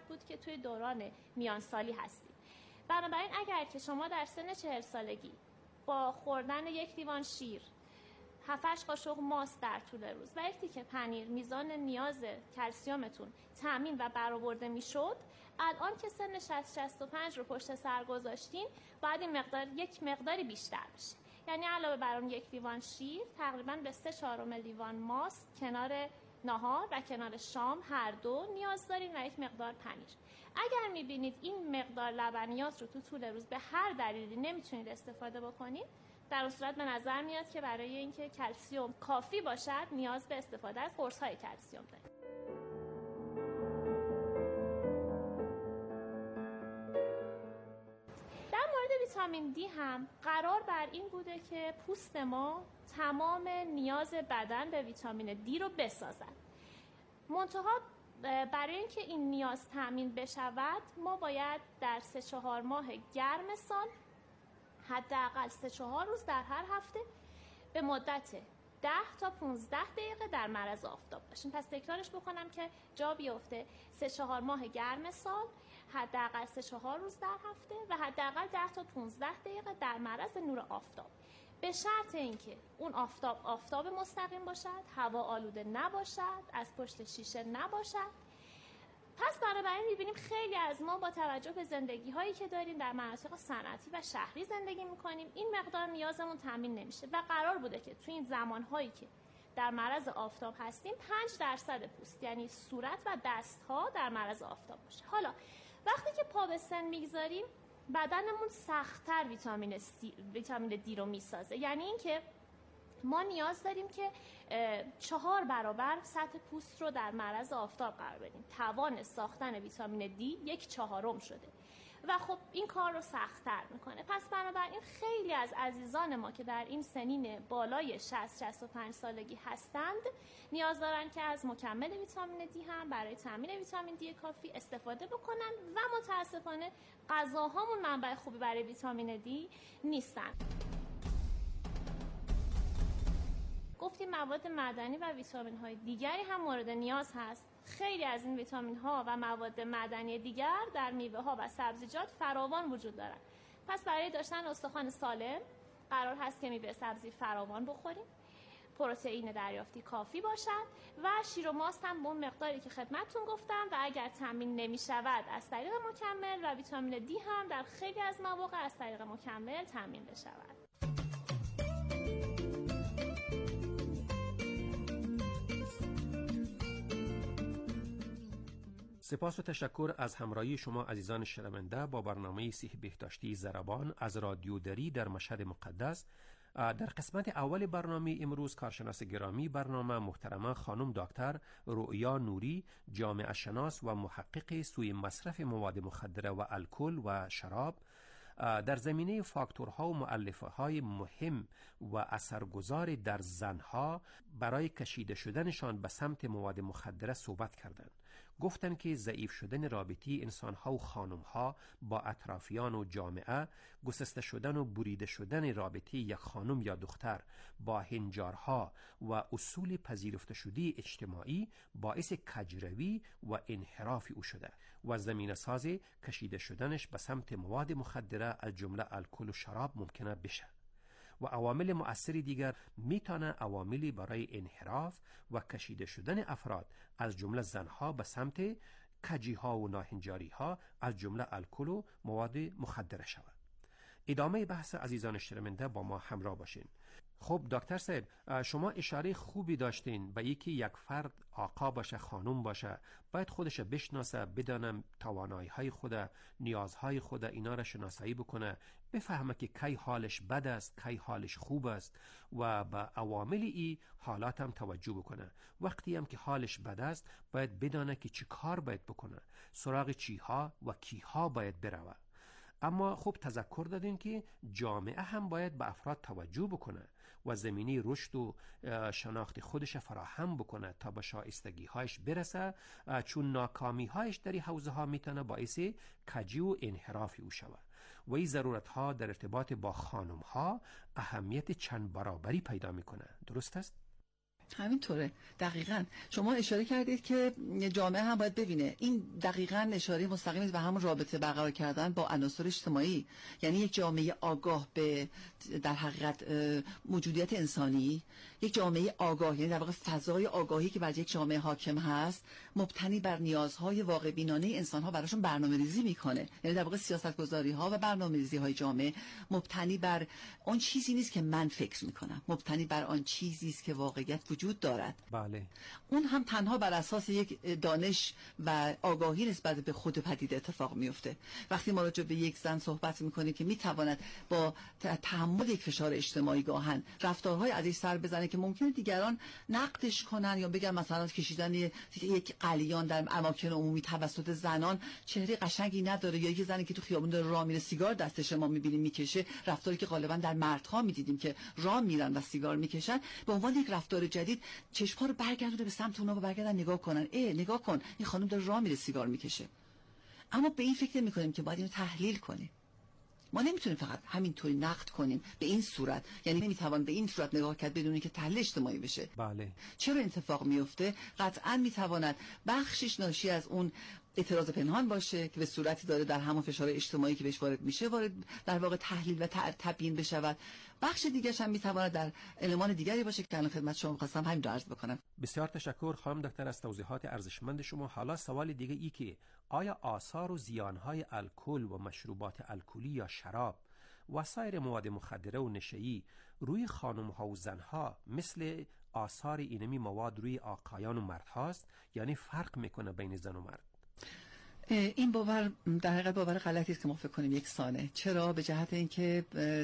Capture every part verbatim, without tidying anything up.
بود که توی دوران میانسالی هستید. بنابراین اگر که شما در سن چهل سالگی با خوردن یک لیوان شیر، هفت هشت قاشق ماست در طول روز و یک تیکه پنیر میزان نیاز کلسیومتون تامین و برآورده میشد، الان که سن شصت شصت و پنج رو پشت سر گذاشتین باید این مقدار یک مقداری بیشتر بشه. یعنی علاوه بر اون یک لیوان شیر تقریبا به سه چهارم لیوان ماست کنار نهار و کنار شام هر دو نیاز دارین و یک مقدار پنیر. اگر میبینید این مقدار لبنیات رو تو طول روز به هر دلیلی نمیتونید استفاده بکنید، در اون صورت به نظر میاد که برای اینکه کلسیوم کافی باشد نیاز به استفاده از قرص‌های کلسیوم دارید. در مورد ویتامین دی هم قرار بر این بوده که پوست ما تمام نیاز بدن به ویتامین دی رو بسازد. منتها برای اینکه این نیاز تامین بشود ما باید در سه چهار ماه گرم سال حداقل سه چهار روز در هر هفته به مدت ده تا پانزده دقیقه در معرض آفتاب باشیم. پس تکرارش بکنم که جا بیفته. سه چهار ماه گرم سال حداقل سه چهار روز در هفته و حداقل ده تا پانزده دقیقه در معرض نور آفتاب، به شرط اینکه اون آفتاب آفتاب مستقیم باشد، هوا آلوده نباشد، از پشت شیشه نباشد. پس بنابراین می‌بینیم خیلی از ما با توجه به زندگی هایی که داریم در مناطق صنعتی و شهری زندگی می‌کنیم، این مقدار نیازمون تامین نمیشه و قرار بوده که تو این زمان‌هایی که در معرض آفتاب هستیم پنج درصد پوست یعنی صورت و دست‌ها در معرض آفتاب باشه. حالا وقتی که پا به سن میگذاریم بدنمون سخت‌تر ویتامین سی، ویتامین دی رو میسازه. یعنی اینکه ما نیاز داریم که چهار برابر سطح پوست رو در معرض آفتاب قرار بدیم. توان ساختن ویتامین دی یک چهارم شده و خب این کار رو سخت‌تر میکنه. پس بنابراین خیلی از عزیزان ما که در این سنین بالای شصت شصت و پنج سالگی هستند نیاز دارن که از مکمل ویتامین دی هم برای تامین ویتامین دی کافی استفاده بکنن و متاسفانه غذاهامون منبع خوبی برای ویتامین دی نیستن. گفتیم مواد معدنی و ویتامین های دیگری هم مورد نیاز هست. خیلی از این ویتامین ها و مواد معدنی دیگر در میوه ها و سبزیجات فراوان وجود دارند. پس برای داشتن استخوان سالم قرار هست که میوه سبزی فراوان بخوریم، پروتئین دریافتی کافی باشد و شیر و ماست هم به اون مقداری که خدمتتون گفتم و اگر تامین نمی شود از طریق مکمل و ویتامین دی هم در خیلی از مواقع از طریق مکمل تامین بشود. سپاس و تشکر از همراهی شما عزیزان شنونده با برنامه صحت بهداشتی ضربان از رادیو دری در مشهد مقدس. در قسمت اول برنامه امروز کارشناس گرامی برنامه محترمه خانم دکتر رؤیا نوری، جامعه شناس و محقق سوی مصرف مواد مخدره و الکل و شراب در زمینه فاکتورها و مؤلفه‌های مهم و اثرگذار در زنها برای کشیده شدنشان به سمت مواد مخدره صحبت کردند. گفتند که ضعیف شدن رابطی انسانها و خانمها با اطرافیان و جامعه، گسسته شدن و بریده شدن رابطه یک خانم یا دختر با هنجارها و اصول پذیرفته شده اجتماعی باعث کجروی و انحراف او شده و زمینه ساز کشیده شدنش به سمت مواد مخدره از جمله الکل و شراب ممکنه بشه و عوامل مؤثر دیگر میتونه عواملی برای انحراف و کشیده شدن افراد از جمله زنها به سمت کجی ها و ناهنجاری ها از جمله الکل و مواد مخدره شود. ادامه بحث عزیزان شنونده با ما همراه باشین. خب دکتر صاحب، شما اشاره خوبی داشتین به یکی یک فرد آقا باشه خانم باشه باید خودش بشناسه، بدانم توانایی های خود، نیازهای خود، اینا را شناسایی بکنه، بفهمه که کی حالش بد است کی حالش خوب است و به عوامل ای حالات هم توجه بکنه. وقتی هم که حالش بد است باید بدانه که چی کار باید بکنه، سراغ چی ها و کی ها باید بروه. اما خب تذکر دادین که جامعه هم باید به افراد توجه بکنه و زمینه رشد و شناخت خودش فراهم بکنه تا به شایستگی هایش برسه، چون ناکامی هایش در این حوزه ها میتونه باعث کجی و انحراف او شود و این ضرورت ها در ارتباط با خانم ها اهمیت چند برابری پیدا میکنه. درست است؟ همینطوره. دقیقاً شما اشاره کردید که جامعه هم باید ببینه. این دقیقاً اشاره مستقیم به همون رابطه برقرار کردن با عناصر اجتماعی. یعنی یک جامعه آگاه به در حقیقت موجودیت انسانی، یک جامعه آگاه، یعنی در واقع فضای آگاهی که بر یک جامعه حاکم هست مبتنی بر نیازهای واقع بینانه انسان‌ها براشون برنامه‌ریزی میکنه. یعنی در واقع سیاست‌گذاری‌ها و برنامه‌ریزی‌های جامعه مبتنی بر آن چیزی نیست که من فکر میکنم، مبتنی بر آن چیزی است که واقعیت وجود دارد. بله. اون هم تنها بر اساس یک دانش و آگاهی نسبت به خود پدیده اتفاق میفته. وقتی ما راجع به یک زن صحبت میکنیم که میتواند با تحمل یک فشار اجتماعی گاهن رفتارهای از این سر بزنه که ممکنه دیگران نقدش کنن یا بگن مثلا کشیدن یک قلیان در اماکن عمومی توسط زنان چهره قشنگی نداره، یا یک زنی که تو خیابون داره راه میره سیگار دستش ما میبینیم میکشه، رفتاری که غالبا در مردها میدیدیم که راه میرن و سیگار میکشن، به عنوان یک رفتار جدید چشم‌ها رو برگردونه به سمت اونها و برگردن نگاه کنن. ای نگاه کن این خانم داره راه میره سیگار میکشه. اما به این فکر نمی‌کنیم که باید اینو تحلیل کنیم. ما نمیتونیم فقط همینطوری نقد کنیم به این صورت، یعنی نمیتوان به این صورت نگاه کرد بدون اینکه تحلیل اجتماعی بشه. بله. چرا اتفاق میفته؟ قطعاً میتواند بخشش ناشی از اون اعتراض پنهان باشه که به صورتی داره در همون فشار اجتماعی که بهش وارد میشه وارد در واقع تحلیل و تبیین بشود. بخش دیگه‌ش هم میتواند در المان دیگری باشه که الان خدمت شما خواستم همین رو عرض بکنم. بسیار تشکر خانم دکتر از توضیحات ارزشمند شما. حالا سوال دیگه ای که آیا آثار و زیانهای الکل و مشروبات الکلی یا شراب و سایر مواد مخدره و نشه‌ای روی خانم‌ها و زن‌ها مثل آثار اینمی مواد روی آقایان و مردهاست، یعنی فرق میکنه بین زن و مرد؟ این باور در حقیقت باور غلطی است که ما فکر کنیم یکسانه. چرا؟ به جهت اینکه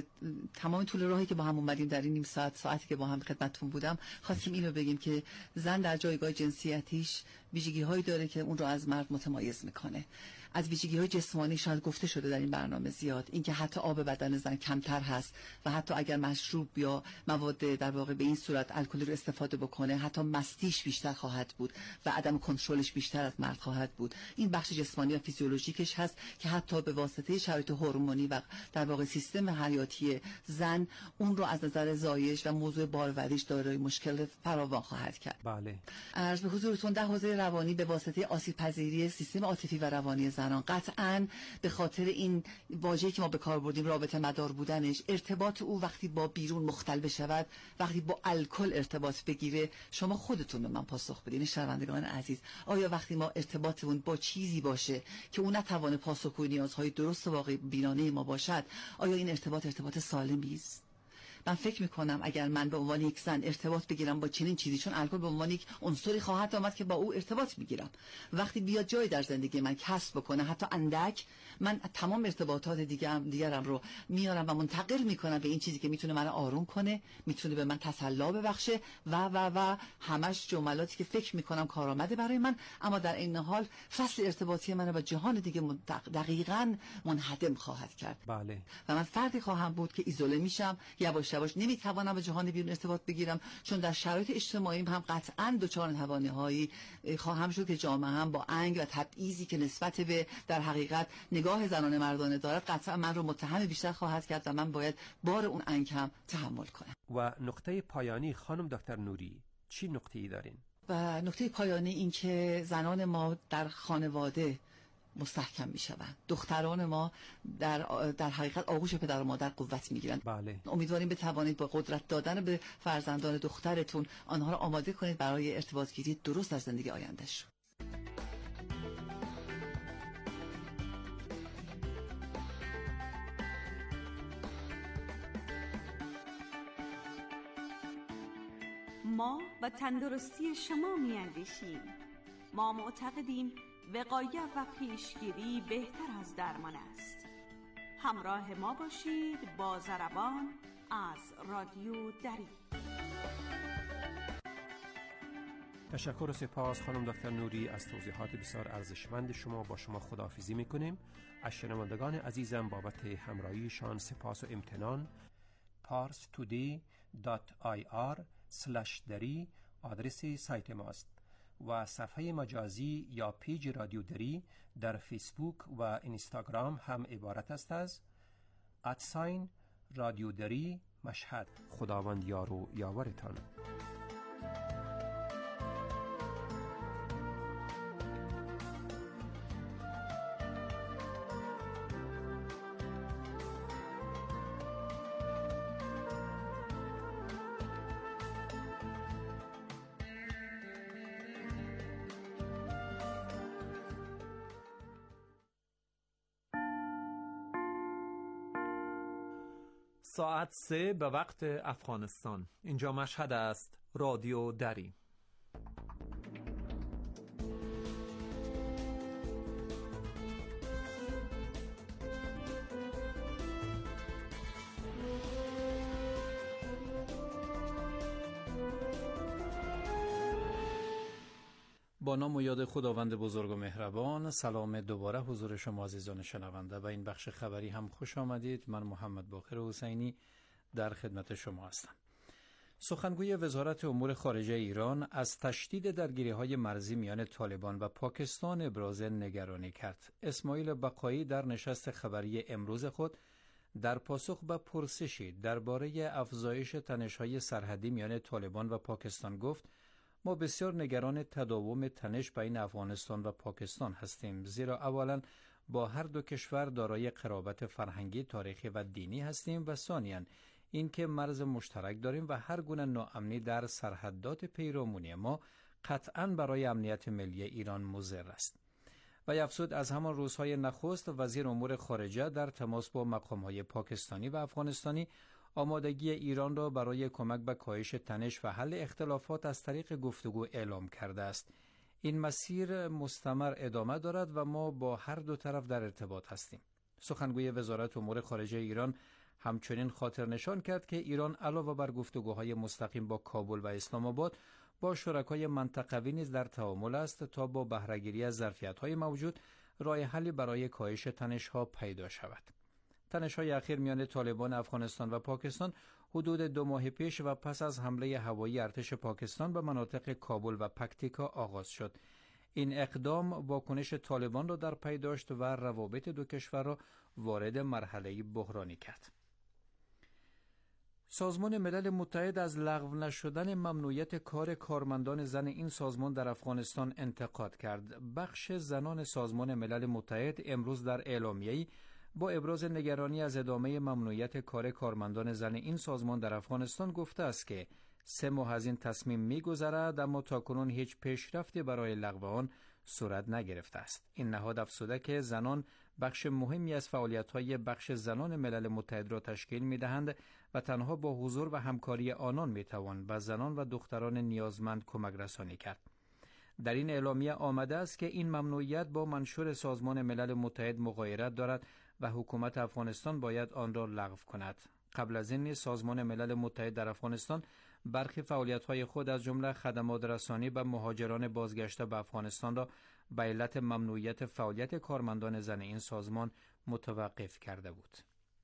تمام طول راهی که با هم اومدیم در این نیم ساعت ساعتی که با هم خدمتتون بودم خواستیم اینو بگیم که زن در جایگاه جنسیتیش ویژگی‌هایی داره که اون رو از مرد متمایز میکنه. از ویژگی‌های جسمانی شاید گفته شده در این برنامه زیاد، اینکه حتی آب بدن زن کمتر هست و حتی اگر مشروب یا مواد در واقع به این صورت الکلی رو استفاده بکنه حتی مستیش بیشتر خواهد بود و عدم کنترلش بیشتر از مرد خواهد بود. این بخش جسمانی و فیزیولوژیکش هست که حتی به واسطه شرایط هورمونی و در واقع سیستم حیاتی زن اون رو از نظر زایش و موضوع باروریش دارای مشکل فراوان خواهد کرد. بله. عرض به حضورتون در حوزه روانی به واسطه آسیب پذیری سیستم عاطفی و روانی زنان قطعاً به خاطر این واژه‌ای که ما به کار بردیم رابطه مدار بودنش، ارتباط او وقتی با بیرون مختل بشود، وقتی با الکل ارتباط بگیره، شما خودتون به من پاسخ بدین شنوندگان عزیز، آیا وقتی ما ارتباطمون با چیزی باشه که اون نتوانه پاسخگوی نیازهای درست و واقع بینانه ما باشد، آیا این ارتباط ارتباط سالمی است؟ من فکر میکنم اگر من به عنوان یک زن ارتباط بگیرم با چنین چیزی، چون الکل به عنوان یک عنصری خواهد آمد که با او ارتباط میگیرم، وقتی بیاد جای در زندگی من کسب بکنه حتی اندک، من تمام ارتباطات دیگرم دیگرم رو میارم و منتقل میکنم به این چیزی که میتونه منو آروم کنه، میتونه به من تسلی ببخشه و و و همش جملاتی که فکر میکنم کارآمده برای من، اما در این حال فصل ارتباطی منو با جهان دیگه دقیقاً منهدم خواهد کرد. بله. و من فردی خواهم بود که ایزوله میشم، یواش یواش نمیتوانم به جهان بیرون ارتباط بگیرم، چون در شرایط اجتماعی هم قطعاً دچار ناتوانی‌هایی خواهم شد که جامعه هم با انگ و تبعیضی که نسبت به در حقیقت نگاه زنان مردانه دارد قطعاً من رو متهم بیشتر خواهد کرد و من باید بار اون انگ هم تحمل کنم. و نقطه پایانی خانم دکتر نوری چی نقطه‌ای دارین؟ و نقطه پایانی این که زنان ما در خانواده مستحکم می شوند. دختران ما در در حقیقت آغوش پدر و مادر قوت می گیرند. بله. امیدواریم بتوانید با قدرت دادن به فرزندان دخترتون آنها را آماده کنید برای ارتباط گیری درست در زندگی آینده‌شون. ما و تندرستی شما می اندیشیم. ما معتقدیم وقایت و پیشگیری بهتر از درمان است. همراه ما باشید با ضربان از رادیو دری. تشکر و سپاس خانم دکتر نوری از توضیحات بسیار ارزشمند شما. با شما خداحافظی میکنیم. از شنوندگان عزیزم بابت همراهیشان سپاس و امتنان. پارس تودی دات آی آر سلش دری آدرس سایت ماست و صفحه مجازی یا پیج رادیو دری در فیسبوک و اینستاگرام هم عبارت است از ادساین رادیو دری مشهد. خداوند یار و یاورتان. ساعت سه به وقت افغانستان. اینجا مشهد است، رادیو دری. با نام و یاد خداوند بزرگ و مهربان. سلام دوباره حضور شما عزیزان شنونده و این بخش خبری هم خوش آمدید. من محمد باقر حسینی در خدمت شما هستم. سخنگوی وزارت امور خارجه ایران از تشدید درگیری‌های مرزی میان طالبان و پاکستان ابراز نگرانی کرد. اسماعیل بقایی در نشست خبری امروز خود در پاسخ به پرسشی درباره افزایش تنش‌های سرحدی میان طالبان و پاکستان گفت: ما بسیار نگران تداوم تنش بین افغانستان و پاکستان هستیم، زیرا اولا با هر دو کشور دارای قرابت فرهنگی، تاریخی و دینی هستیم و ثانیاً اینکه مرز مشترک داریم و هر گونه ناامنی در سرحدات پیرامونی ما قطعاً برای امنیت ملی ایران مضر است. و افزود از همان روزهای نخست وزیر امور خارجه در تماس با مقام‌های پاکستانی و افغانستانی آمادگی ایران را برای کمک به کاهش تنش و حل اختلافات از طریق گفتگو اعلام کرده است. این مسیر مستمر ادامه دارد و ما با هر دو طرف در ارتباط هستیم. سخنگوی وزارت امور خارجه ایران همچنین خاطر نشان کرد که ایران علاوه بر گفتگوهای مستقیم با کابل و اسلام آباد با شرکای منطقوی نیز در تعامل است تا با بهره‌گیری از ظرفیت‌های موجود راه حلی برای کاهش تنش‌ها پیدا شود. تنش‌های اخیر میان طالبان افغانستان و پاکستان حدود دو ماه پیش و پس از حمله هوایی ارتش پاکستان به مناطق کابل و پکتیکا آغاز شد. این اقدام واکنش طالبان را در پی داشت و روابط دو کشور را وارد مرحله بحرانی کرد. سازمان ملل متحد از لغو نشدن ممنوعیت کار کارمندان زن این سازمان در افغانستان انتقاد کرد. بخش زنان سازمان ملل متحد امروز در اعلامیه‌ای با ابراز نگرانی از ادامه ممنوعیت کار کارمندان زن این سازمان در افغانستان گفته است که سه ماه از این تصمیم می‌گذرد اما تاکنون هیچ پیشرفتی برای لغو آن صورت نگرفته است. این نهاد افزوده که زنان بخش مهمی از فعالیت‌های بخش زنان ملل متحد را تشکیل می‌دهند و تنها با حضور و همکاری آنان می‌توان به زنان و دختران نیازمند کمک رسانی کرد. در این اعلامیه آمده است که این ممنوعیت با منشور سازمان ملل متحد مغایرت دارد و حکومت افغانستان باید آن را لغو کند. قبل از این سازمان ملل متحد در افغانستان برخی فعالیت‌های خود از جمله خدمات رسانی به مهاجران بازگشته به افغانستان را به علت ممنوعیت فعالیت کارمندان زن این سازمان متوقف کرده بود.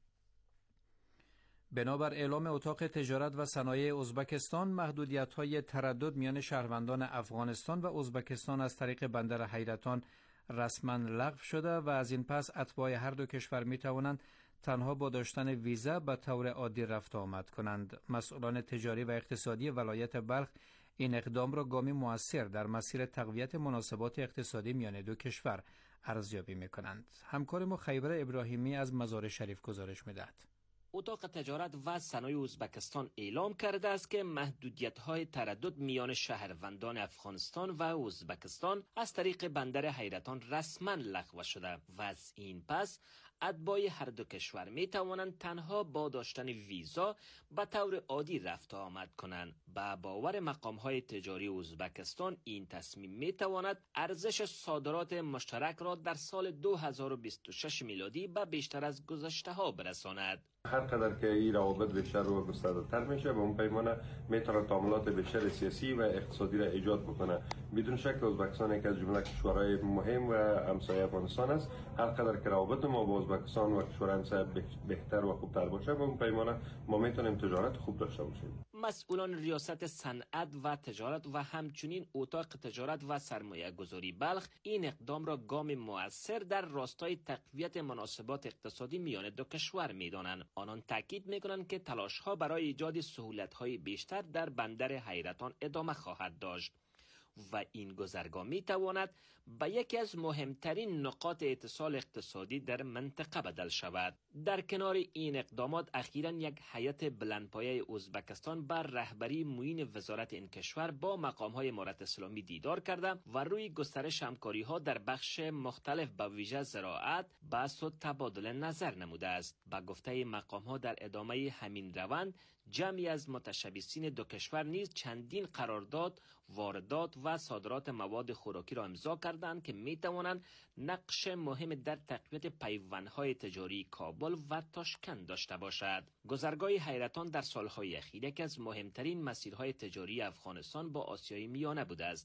بنابر اعلام اتاق تجارت و صنایع ازبکستان، محدودیت‌های تردد میان شهروندان افغانستان و ازبکستان از طریق بندر حیرتان رسما لغو شده و از این پس اتباع هر دو کشور می توانند تنها با داشتن ویزا به طور عادی رفت آمد کنند. مسئولان تجاری و اقتصادی ولایت بلخ این اقدام را گامی مؤثر در مسیر تقویت مناسبات اقتصادی میان دو کشور ارزیابی می کنند. همکار ما خیبر ابراهیمی از مزار شریف گزارش می دهد. اتاق تجارت و صنایع ازبکستان اعلام کرده است که محدودیت‌های تردد میان شهروندان افغانستان و ازبکستان از طریق بندر حیرتان رسما لغو شده و از این پس اتباع هر دو کشور می توانند تنها با داشتن ویزا به طور عادی رفت آمد کنند. با باور مقام‌های تجاری ازبکستان این تصمیم می تواند ارزش صادرات مشترک را در سال دو هزار و بیست و شش میلادی به بیشتر از گذشته‌ها برساند. هر قدر که این روابط بیشتر و گسترده‌تر میشه به اون پیمانه میتونه تعاملات بیشتر سیاسی و اقتصادی را ایجاد بکنه. بدون شک ازبکستان یک از جمله کشورهای مهم و همسایه افغانستان است. هر قدر که روابط ما با ازبکستان و کشور همسایه بهتر و خوبتر باشه به اون پیمانه ما میتونیم تجارت خوب داشته باشیم. مسئولان ریاست صنعت و تجارت و همچنین اتاق تجارت و سرمایه گذاری بلخ این اقدام را گام مؤثر در راستای تقویت مناسبات اقتصادی میان دو کشور می‌دانند. آنان تاکید می‌کنند که تلاش‌ها برای ایجاد سهولت‌های بیشتر در بندر حیرتان ادامه خواهد داشت. و این گذرگاه می تواند به یکی از مهمترین نقاط اتصال اقتصادی در منطقه بدل شود. در کنار این اقدامات اخیراً یک هیئت بلندپایه ازبکستان بر رهبری معین وزارت این کشور با مقام‌های امارت اسلامی دیدار کرده و روی گسترش همکاری‌ها در بخش مختلف به ویژه زراعت بحث و تبادل نظر نموده است. با گفته مقام‌ها در ادامه همین روند جمعی از متشبثین دو کشور نیز چندین قرارداد واردات و صادرات مواد خوراکی را امضا کردند که می توانند نقش مهم در تقویت پیوندهای تجاری کابل و تاشکند داشته باشد. گذرگاه حیرتان در سالهای اخیر یکی از مهمترین مسیرهای تجاری افغانستان با آسیای میانه بوده است.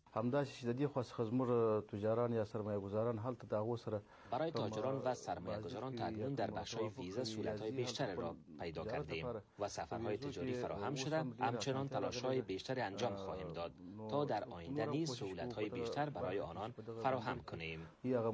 برای تاجران و سرمایه‌گذاران تاکنون در بخش‌های ویزا سهولت‌های بیشتر را پیدا کردیم و سفرهای تجاری فراهم شده. همچنان تلاش‌های بیشتر انجام خواهیم داد تا در آینده نیز سهولت‌های بیشتر برای آنان فراهم کنیم.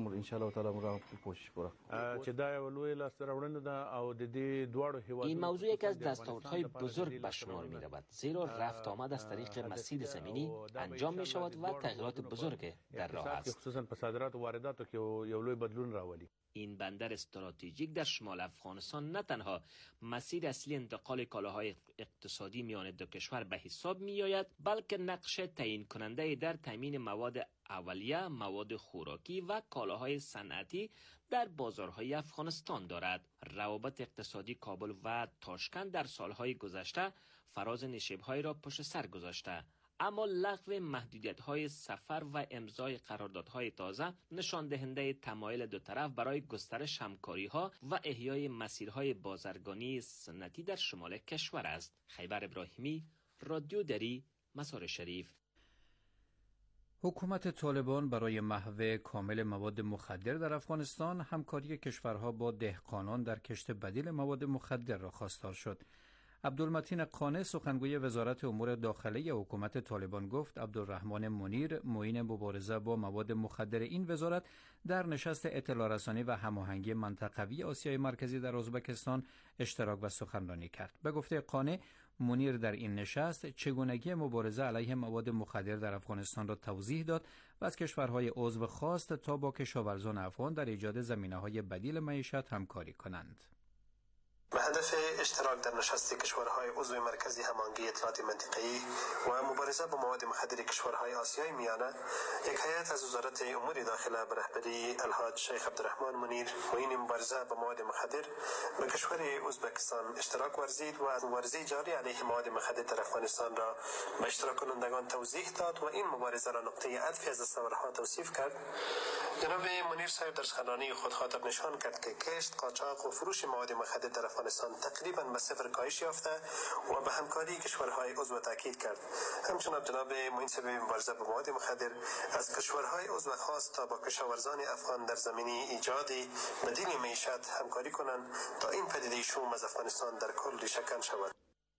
این موضوع یک از دستاوردهای بزرگ به شمار می‌رود، زیرا رفت آمد از طریق مسیر زمینی انجام می‌شود و تغییرات بزرگ در راه است. خصوصا په صادرات و وارداتو کې یو لوی بدلون راولي. این بندر استراتژیک در شمال افغانستان نه تنها مسیر اصلی انتقال کالاهای اقتصادی میان دو کشور به حساب می آید، بلکه نقش تعیین کننده در تامین مواد اولیه، مواد خوراکی و کالاهای صنعتی در بازارهای افغانستان دارد. روابط اقتصادی کابل و تاشکند در سالهای گذشته فراز نشیب‌های را پشت سر گذاشته، اما لغو محدودیت‌های سفر و امضای قراردادهای تازه نشان دهنده تمایل دو طرف برای گسترش همکاری‌ها و احیای مسیرهای بازرگانی سنتی در شمال کشور است. خیبر ابراهیمی، رادیو دری، مزار شریف. حکومت طالبان برای محو کامل مواد مخدر در افغانستان همکاری کشورها با دهقانان در کشت بدیل مواد مخدر را خواستار شد. عبدالمتین قانع سخنگوی وزارت امور داخلی حکومت طالبان گفت عبدالرحمن منیر معین مبارزه با مواد مخدر این وزارت در نشست اطلاع رسانی و هماهنگی منطقوی آسیای مرکزی در ازبکستان اشتراک و سخنرانی کرد. به گفته قانع، منیر در این نشست چگونگی مبارزه علیه مواد مخدر در افغانستان را توضیح داد و از کشورهای عضو خواست تا با کشاورزان افغان در ایجاد زمینه‌های بدیل معیشت همکاری کنند. به هدف اشتراک در نشست کشورهای عضو مرکزی هماهنگی اطلاعات منطقه‌ای و مبارزه با مواد مخدر کشورهای آسیای میانه، یک هیئت از وزارت امور داخله به رهبری الحاج شیخ عبدالرحمن منیر معین مبارزه با مواد مخدر به کشور ازبکستان اشتراک ورزید و مبارزه جاری علیه مواد مخدر در افغانستان را به اشتراک کنندگان توضیح داد و این مبارزه را نقطه عطفی از دستاوردها توصیف کرد. جناب منیر صاحب در سخنرانی خود خاطب نشان کرد که کشت، قاچاق و فروش مواد مخدر در افغانستان تقریبا به صفر کاهش یافته و به همکاری کشورهای عضو تاکید کرد. همچنین جناب معین صاحب مبارزه با مواد مخدر از کشورهای عضو خواست تا با کشاورزان افغان در زمینه ایجاد بدیل معیشت همکاری کنند تا این پدیده شوم از افغانستان در کل ریشه‌کن شود.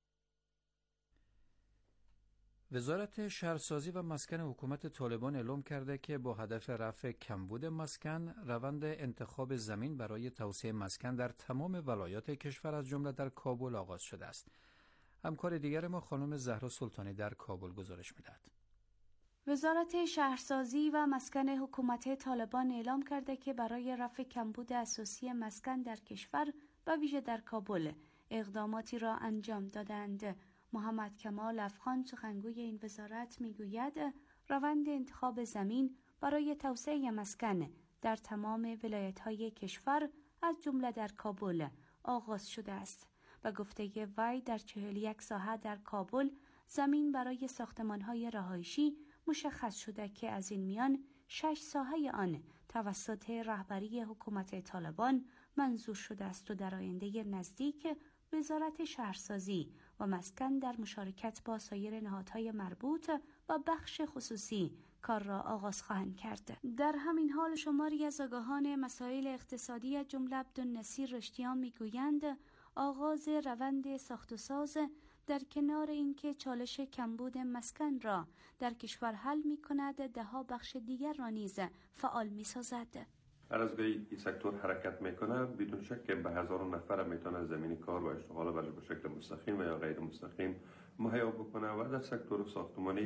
وزارت شهرسازی و مسکن حکومت طالبان اعلام کرده که با هدف رفع کمبود مسکن، روند انتخاب زمین برای توسعه مسکن در تمام ولایات کشور از جمله در کابل آغاز شده است. همکار دیگر ما خانم زهرا سلطانی در کابل گزارش می‌دهد. وزارت شهرسازی و مسکن حکومت طالبان اعلام کرده که برای رفع کمبود اساسی مسکن در کشور و ویژه در کابل اقداماتی را انجام دادند. محمد کمال افغان سخنگوی این وزارت میگوید روند انتخاب زمین برای توسعه مسکن در تمام ولایت‌های کشور از جمله در کابل آغاز شده است و گفته وی در چهل و یک ساحه در کابل زمین برای ساختمان‌های رهایشی مشخص شده که از این میان شش ساحه آن توسط رهبری حکومت طالبان منظور شده است و در آینده نزدیک وزارت شهرسازی و مسکن در مشارکت با سایر نهادهای مربوط و بخش خصوصی کار را آغاز خواهند کرد. در همین حال شماری از آگاهان مسائل اقتصادی جمله عبدالنصیر رشتیان میگویند آغاز روند ساخت و ساز در کنار اینکه چالش کمبود مسکن را در کشور حل می کند، ده ها بخش دیگر را نیز فعال می سازد. هر از گاهی این سکتور حرکت میکنه بدون شک که به هزاران نفر میتونه زمین کار و اشتغال برای به شکل مستقیم و یا غیر مستقیم مهیا بکنه و در سکتور ساختمانی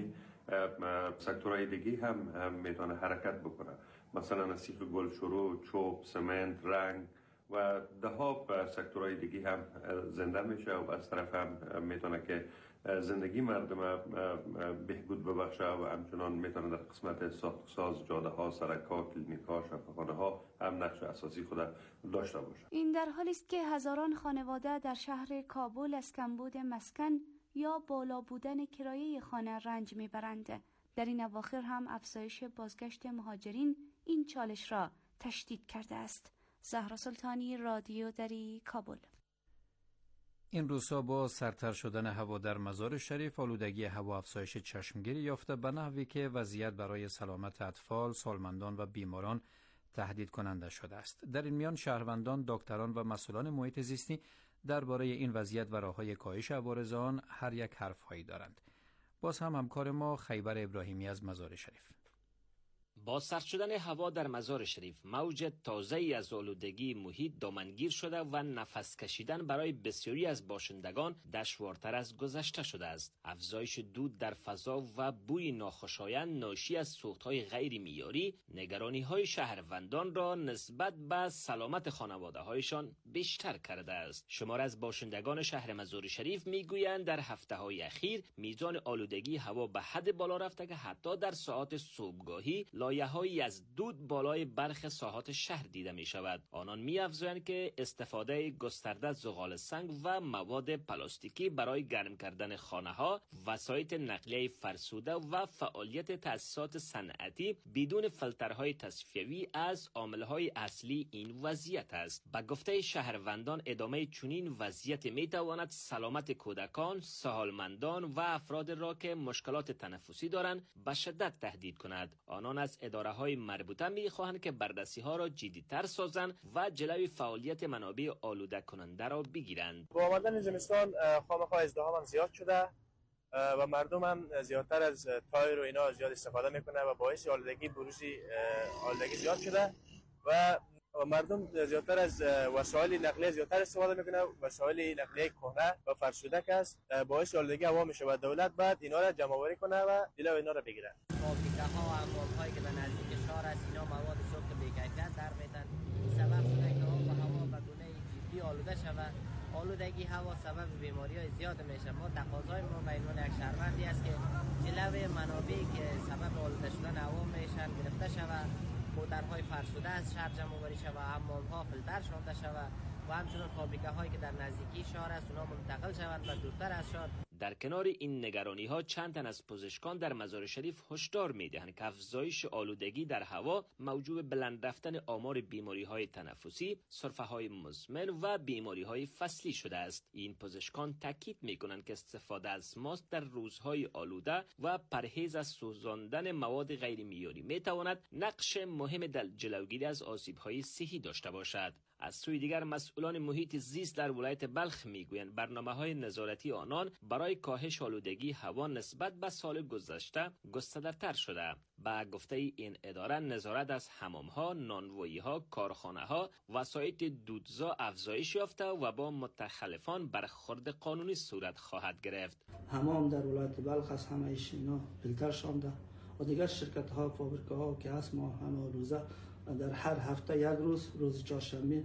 سکتورهای دیگه هم, هم میتونه حرکت بکنه. مثلا سیخ گل شروع، چوب، سمنت، رنگ و ده ها سکتورهای دیگه هم زنده میشه و از طرف هم میتونه که زندگی مردم بهبود ببخشه و همچنان میتونه در قسمت ساخت ساز جاده ها، سرک ها، کلینیک ها، شفاخانه ها هم نقش اساسی خود داشته باشه. این در حالی است که هزاران خانواده در شهر کابل از کمبود مسکن یا بالا بودن کرایه خانه رنج میبرند. در این اواخر هم افزایش بازگشت مهاجرین این چالش را تشدید کرده است. زهرا سلطانی، رادیو دری، کابل. این روزها با سرتر شدن هوا در مزار شریف، آلودگی هوا افزایش چشمگیری یافته به نحوی که وضعیت برای سلامت اطفال، سالمندان و بیماران تهدید کننده شده است. در این میان شهروندان، دکتران و مسئولان محیط زیستی درباره این وضعیت و راه‌های کاهش عوارض آن هر یک حرف‌هایی دارند. باز هم همکار ما خیبر ابراهیمی از مزار شریف. با سرد شدن هوا در مزار شریف، موج تازه‌ای از آلودگی محیط دامنگیر شده و نفس کشیدن برای بسیاری از باشندگان دشوارتر از گذشته شده است. افزایش دود در فضا و بوی ناخوشایند ناشی از سوخت‌های غیر معیاری نگرانی‌های شهروندان را نسبت به سلامت خانواده‌هایشان بیشتر کرده است. شمار از باشندگان شهر مزار شریف می‌گویند در هفته‌های اخیر میزان آلودگی هوا به حد بالا رفته که حتی در ساعات صبحگاهی لایه‌هایی از دود بالای برخی ساحات شهر دیده می شود. آنان می افزایند که استفاده گسترده از زغال سنگ و مواد پلاستیکی برای گرم کردن خانه‌ها، وسایل نقلیه فرسوده و فعالیت تأسیسات صنعتی بدون فیلترهای تصفیوی از عامل‌های اصلی این وضعیت است. با گفته شهروندان ادامه چنین وضعیت می تواند سلامت کودکان، سالمندان و افراد را که مشکلات تنفسی دارند به شدت تهدید کند. آنان از اداره‌های مربوطه می‌خواهند که بررسی‌ها را جدی‌تر سازند و جلوی فعالیت منابع آلوده کننده را بگیرند. با آمدن زمستان خامخا ازدحام هم زیاد شده و مردم هم زیادتر از تایر و اینا زیاد استفاده میکنه و باعث آلودگی بروزی آلودگی زیاد شده و مردم زیادتر از وسایل نقلیه زیادتر استفاده میکنه. وسایل نقلیه کهنه و فرسوده که است باعث آلودگی هوا میشه و دولت باید اینا را جمع آوری کنه و جلوی اینا را بگیره. فابریکه‌ها و انبارهایی که در نزدیک شهر است اینا مواد سوخت بی‌کیفیت در میدن. این سبب شده که آب و هوا به گونه جدی آلوده شود. آلودگی هوا سبب بیماری‌های زیاد میشه. ما تقاضای ما به عنوان یک شهروندی است که جلوی منابعی که سبب آلوده شدن هوا میشن گرفته شود. درهای فرسوده از شهر جمع آوری شود، حمام‌ها فیلتر شده شود و همچنین فابریکه‌هایی که در نزدیکی شهر است اونها منتقل شوند و دورتر از شهر. در کنار این نگرانی‌ها چند تن از پزشکان در مزار شریف هشدار می‌دهند که افزایش آلودگی در هوا موجب بلند رفتن آمار بیماری‌های تنفسی، سرفه‌های مزمن و بیماری‌های فصلی شده است. این پزشکان تاکید می‌کنند که استفاده از ماسک در روزهای آلوده و پرهیز از سوزاندن مواد غیر معیاری می‌تواند نقش مهم در جلوگیری از آسیب‌های صحی داشته باشد. از سوی دیگر مسئولان محیط زیست در ولایت بلخ میگویند برنامه‌های نظارتی آنان برای کاهش آلودگی هوا نسبت به سال گذشته گسترده‌تر شده. با گفته این اداره نظارت از حمام‌ها، نانوایی‌ها، کارخانه‌ها، وسایل دودزا افزایش یافته و با متخلفان برخورد قانونی صورت خواهد گرفت. حمام در ولایت بلخ از همه اینا فیلتر شده و دیگر شرکت‌ها، فابریکه‌ها که هست ما همه روزه در هر هفته یک روز روز چهارشنبه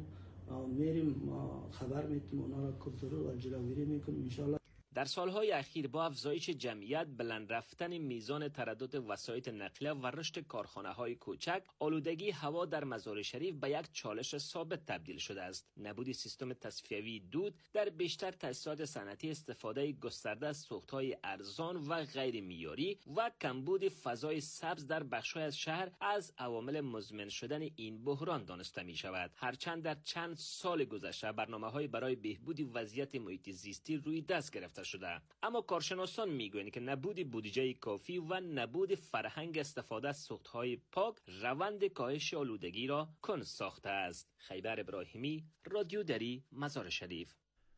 میریم خبر میدیم اونا را کنترل و جلوگیری میکنیم ان شاءالله. در سالهای اخیر با افزایش جمعیت، بلند رفتن میزان تردد وسایل نقلیه و رشد کارخانه‌های کوچک، آلودگی هوا در مزار شریف به یک چالش ثابت تبدیل شده است. نبود سیستم تصفیوی دود در بیشتر تأسیسات صنعتی، استفاده گسترده از سوخت‌های ارزان و غیر معیاری و کمبود فضای سبز در بخش‌های از شهر از عوامل مزمن شدن این بحران دانسته می‌شود. هرچند در چند سال گذشته برنامه‌های برای بهبود وضعیت محیط زیستی روی دست گرفته شده، اما کارشناسان میگویند که نبود بودجه کافی و نبود فرهنگ استفاده از سوخت‌های پاک روند کاهش آلودگی را کند ساخته است. خیبر ابراهیمی، رادیو دری، مزار شریف.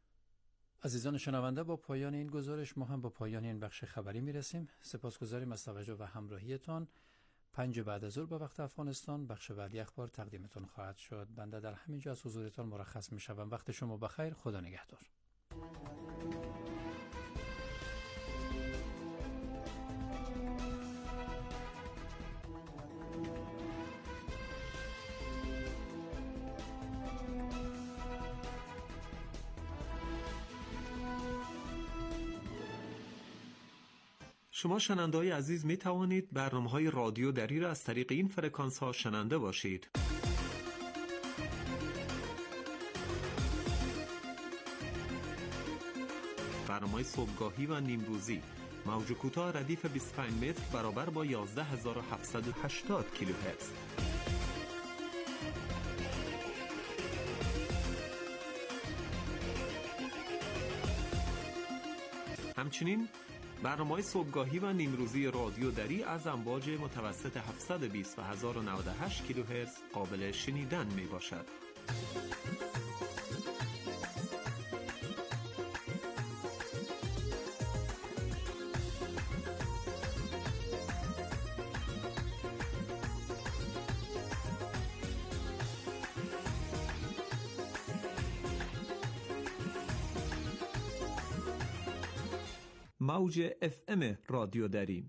عزیزان شنونده، با پایان این گزارش ما هم با پایان این بخش خبری میرسیم. سپاسگزاریم از توجه و همراهیتان. پنج بعد از ظهر به وقت افغانستان بخش بعدی اخبار تقدیمتون خواهد شد. بنده در همین جا از حضورتان مرخص میشوم. وقت شما بخیر. خدا نگهدار. شما شنونده‌های عزیز می توانید برنامه‌های رادیو دری را از طریق این فرکانس ها شنونده باشید. برنامه صبحگاهی و نیمروزی موج کوتاه ردیف بیست و پنج متر برابر با یازده هزار و هفتصد و هشتاد کیلوهرتز. همچنین برنامه صبحگاهی و نیمروزی رادیو دری از امواج متوسط هفتصد و بیست و هزار و نود و هشت کیلوهرتز قابل شنیدن می باشد. موج اف ام رادیو دری.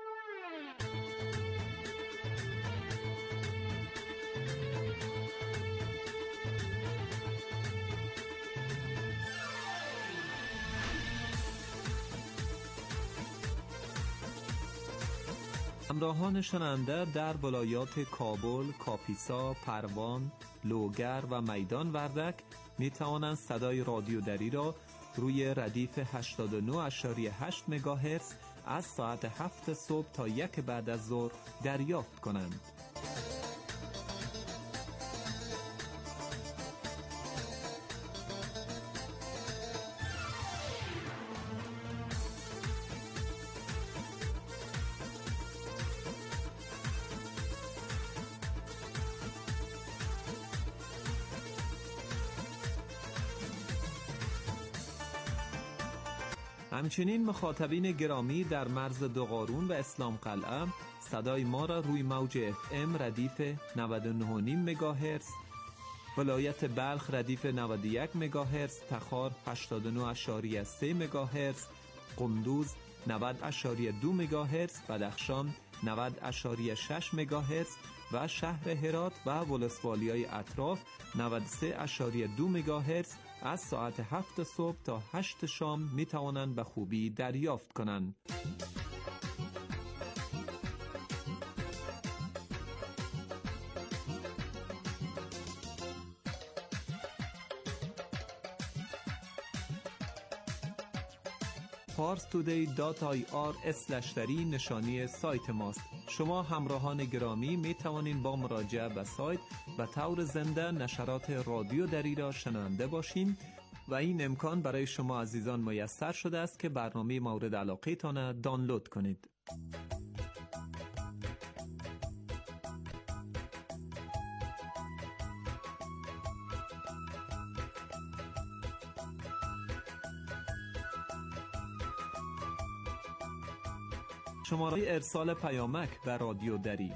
همراهان شنونده در ولایات کابل، کاپیسا، پروان، لوگر و میدان وردک می توانند صدای رادیو دری را روی ردیف هشتاد و نه ممیز هشت مگاهرتز از ساعت هفت صبح تا یک بعد از ظهر دریافت کنند. همچنین مخاطبین گرامی در مرز دوقارون و اسلام قلعه صدای ما را روی موج اف ام ردیف نود و نه و نیم مگاهرتز، ولایت بلخ ردیف نود و یک مگاهرتز، تخار هشتاد و نه ممیز سه مگاهرتز، قندوز نود ممیز دو مگاهرتز، بدخشان نود ممیز شش مگاهرتز و شهر هرات و ولسوالیای اطراف نود و سه ممیز دو مگاهرتز از ساعت هفت صبح تا هشت شام می توانند به خوبی دریافت کنند. پارس تودی دات آی آر اسلش دری نشانی سایت ماست. شما همراهان گرامی می توانید با مراجعه به سایت به طور زنده نشرات رادیو دری را شنونده باشین و این امکان برای شما عزیزان میسر شده است که برنامه مورد علاقه تان دانلود کنید. شماره ارسال پیامک به رادیو دری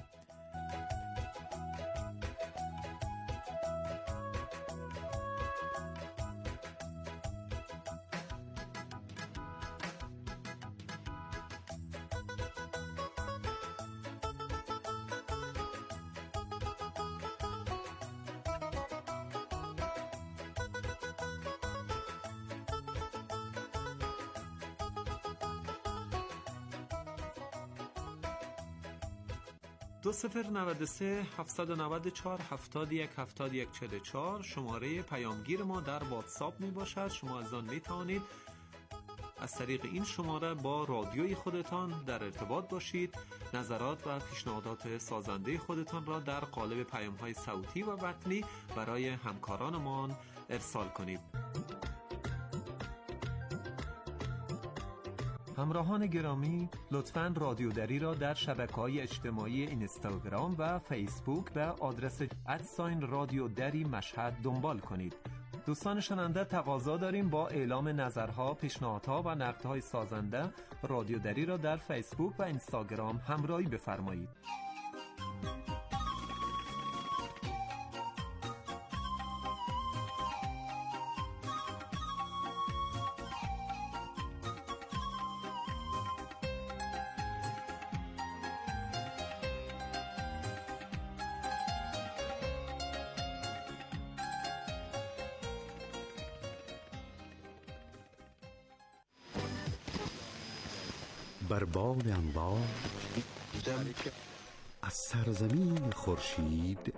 دو صفر نود و سه هفتصد و نود و چهار هفتاد و یک هفتاد و یک چهل و چهار شماره پیامگیر ما در واتساپ می باشد. شما از آن می توانید از طریق این شماره با رادیوی خودتان در ارتباط باشید، نظرات و پیشنهادات سازنده خودتان را در قالب پیام‌های صوتی و متنی برای همکارانمان ارسال کنید. همراهان گرامی، لطفاً رادیو دری را در شبکه‌های اجتماعی اینستاگرام و فیسبوک به آدرس ادساین رادیو دری مشهد دنبال کنید. دوستان شنونده، تقاضا داریم با اعلام نظرها، پیشنهادها و نقدهای سازنده رادیو دری را در فیسبوک و اینستاگرام همراهی بفرمایید. بر باد انوار از سرزمین خورشید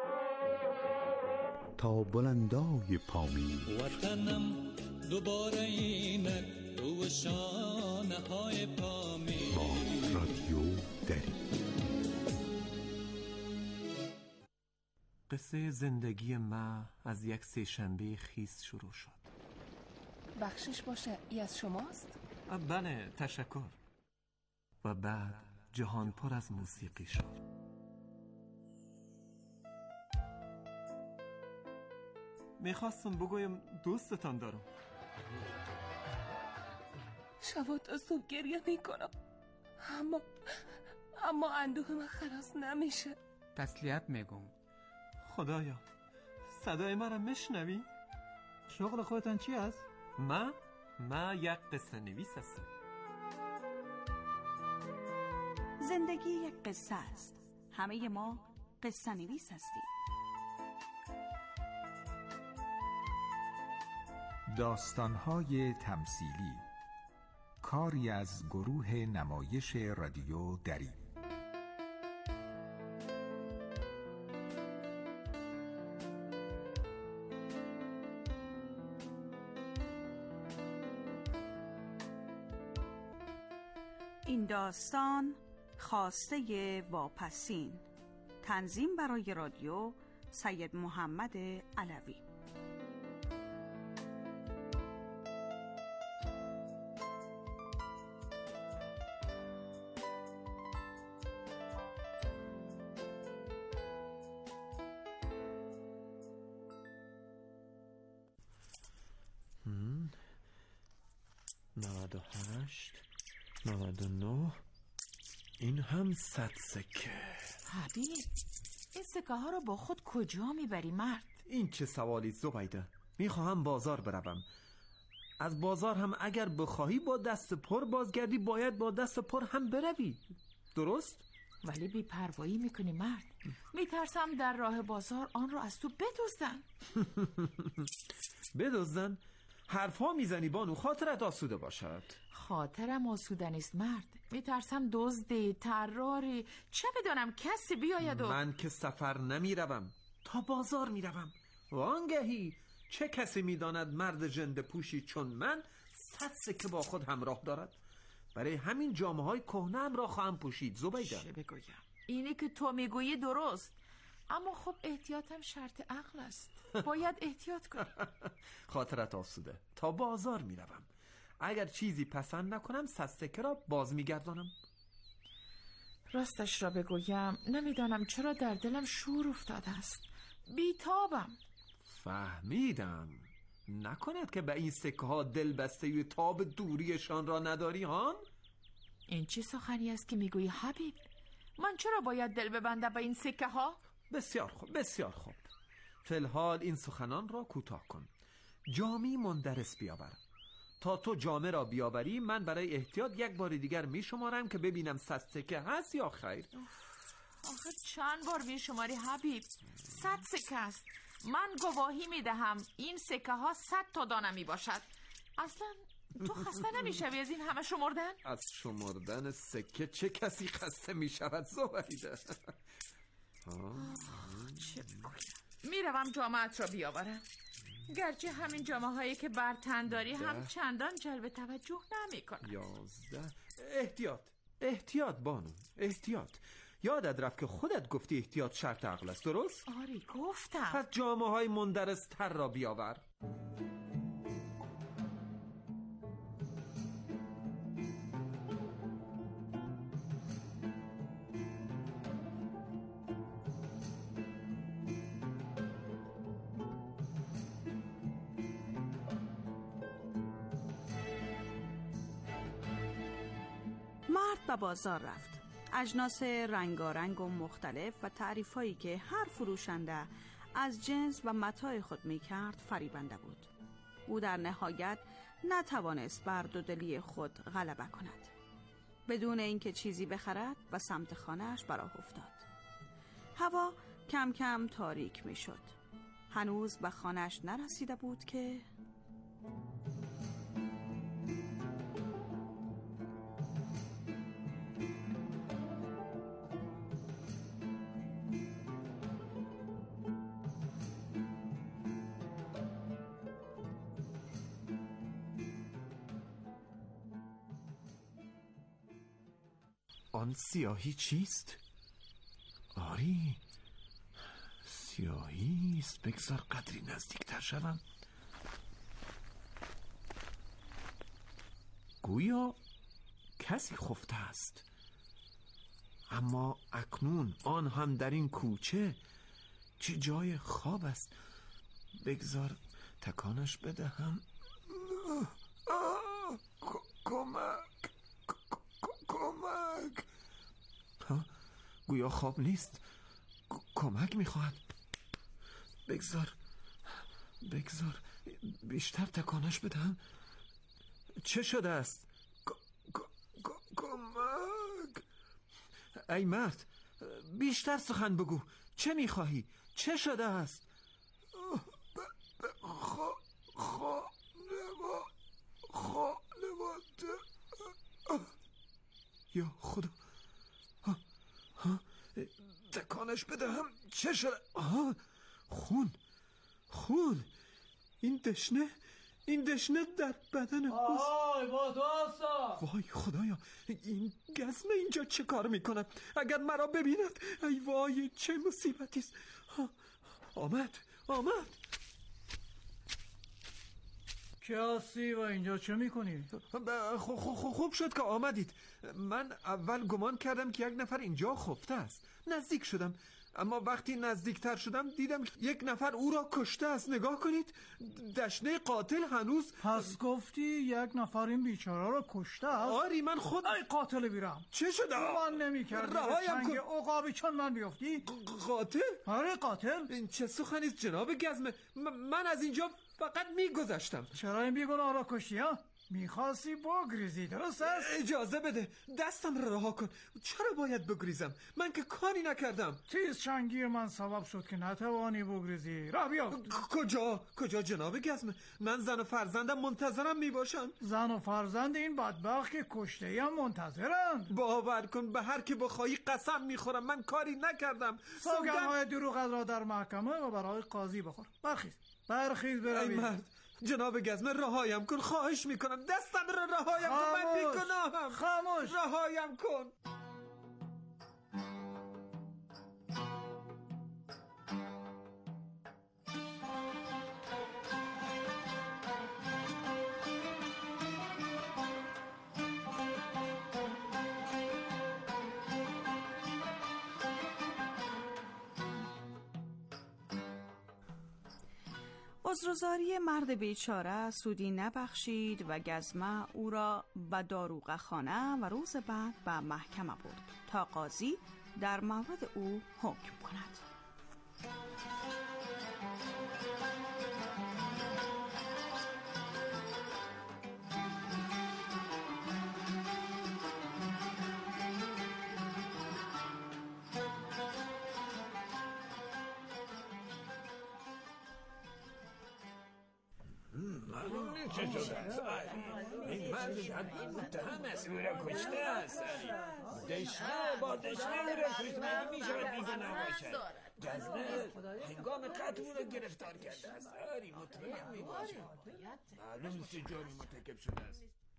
تا بلندای پامید. وطنم دوباره اینک رو شانه های پامید. با رادیو دری. قصه زندگی ما از یک سه‌شنبه خیس شروع شد. بخشش باشه، ای از شماست؟ بله، تشکر. و بعد جهان پر از موسیقی شد. میخواستم بگویم دوستتان دارم. شب تا صبح گریه میکنم، اما اما اندوه من خلاص نمیشه. تسلیت میگم. خدایا، صدای من رو میشنوی؟ شغل خودتان چی است؟ من؟ من یک قصه نویس هستم. زندگی یک قصه است. همه ما قصه نویس هستیم. داستان‌های تمثیلی، کاری از گروه نمایش رادیو دری. این داستان خواسته واپسین. تنظیم برای رادیو سید محمد علوی. نود و هشت نود و نه. این هم صد سکه. حبیب، این سکه ها رو با خود کجا میبری مرد؟ این چه سوالی زبیده؟ میخواهم بازار بروم. از بازار هم اگر بخواهی با دست پر بازگردی، باید با دست پر هم بروی. درست؟ ولی بی پروایی میکنی مرد. میترسم در راه بازار آن رو از تو بدزدن. بدزدن؟ حرفا میزنی بانو، خاطرت آسوده باشد. خاطرم آسوده نیست مرد. میترسم دزدی، طراری، چه بدانم کسی بیاید و... من که سفر نمیروم، تا بازار میروم. وانگهی چه کسی میداند مرد ژنده پوشی چون من صد سکه با خود همراه دارد. برای همین جامه های کهنه هم را خواهم پوشید. زبیده، چه بگویم؟ اینی که تو میگویی درست، اما خب احتیاطم شرط عقل است. باید احتیاط کنم. خاطرت آسوده، تا بازار میروم. اگر چیزی پسند نکنم صد سکه را باز میگردانم. راستش را بگویم نمیدانم چرا در دلم شور افتاده است. بیتابم. فهمیدم. نکند که به این سکه ها دل بسته و تاب دوریشان را نداری هان؟ این چه سخنی است که میگویی حبیب؟ من چرا باید دل ببندم به این سکه ها؟ بسیار خوب، بسیار خوب. فی‌الحال این سخنان را کوتاه کن. جامی مندرس بیاور. تا تو جامه را بیاوری من برای احتیاط یک بار دیگر می شمارم که ببینم صد سکه هست یا خیر. آخه چند بار می شماری حبیب؟ صد سکه است. من گواهی می دهم این سکه ها صد تا دانه می باشد. اصلا تو خسته نمی شوی از این همه شمردن؟ از شمردن سکه چه کسی خسته می شود زبیده؟ چه بگویم؟ می روم جامعت را بیاورم. گرچه همین جامعه هایی که بر تن داری هم چندان جلب توجه نمی کنن. یازده. احتیاط احتیاط بانو، احتیاط. یادت رفت که خودت گفتی احتیاط شرط عقل است، درست؟ آره گفتم. پس جامعه های مندرس تر را بیاور. مرد به بازار رفت. اجناس رنگارنگ و مختلف و تعریفایی که هر فروشنده از جنس و متاع خود میکرد فریبنده بود. او در نهایت نتوانست بر دودلی خود غلبه کند. بدون اینکه چیزی بخرد و سمت خانه‌اش براه افتاد. هوا کم کم تاریک میشد. هنوز به خانه‌اش نرسیده بود که آن سیاهی چیست؟ آری سیاهی است. بگذار قدری نزدیکتر شوم. گویا کسی خفته است، اما اکنون آن هم در این کوچه. چه جای خواب است. بگذار تکانش بدهم. کمک کمک. گویا خواب نیست، کمک میخواهد. بگذار بگذار بیشتر تکانش بدهم. چه شده است؟ کمک. ای مرد، بیشتر سخن بگو. چه میخواهی؟ چه شده است؟ خا خا نما خانواده. یا خدا، ها ها تکانش بدهم. چه شده؟ آه. خون خون. این دشنه این دشنه در بدن اوست. آی با دوستا. وای خدایا، این گزمه اینجا چه کار میکنه؟ اگر مرا ببیند، ای وای چه مصیبتی است. آمد آمد. کیاسی و اینجا چه میکنی؟ خوب شد که آمدید. من اول گمان کردم که یک نفر اینجا خفته است. نزدیک شدم، اما وقتی نزدیکتر شدم دیدم یک نفر او را کشته است. نگاه کنید، دشنه قاتل هنوز. پس گفتی یک نفر این بیچاره را کشته است؟ آری من خود. ای قاتل بیرم. چه شده؟ من نمی کردی رهایم کن. عقابی چون من بیفتی. قاتل؟ آره قاتل. این چه سخنی است جناب گزمه؟ من از اینجا فقط میگذشتم. چرا این بیگناه را کشتی ها؟ میخواستی بگریزی، درست است؟ اجازه بده، دستم را رها کن. چرا باید بگریزم؟ من که کاری نکردم. تیز چنگیر من سبب شد که نتوانی بگریزی. راه بیا. کجا؟ کجا جناب گزمه؟ من زن و فرزندم منتظرم میباشن. زن و فرزند این بدبخت که کشته هم منتظرند. باور کن به هر که بخواهی قسم میخورم من کاری نکردم. سوگندهای دروغ را در محکمه و برای قاضی بخور. برخیز برخیز بروید. مرد جناب گزمه رهایم کن، خواهش میکنم. دستم را رهایم کن، من بیگناهم. خاموش. رهایم کن. عذرگزاری مرد بیچاره سودی نبخشید و گزمه او را به داروغه خانه و روز بعد به محکمه برد تا قاضی در مورد او حکم کند. چه شده است؟ این مرد حتما متهم است، او را کشته است. دشنه با دشنه او را کشته است، می شود بیگناه باشد. گزمه هنگام قتل او را گرفتار کرده است. آری مطمئن می باشد. معلوم است چه جرمی مرتکب شده است.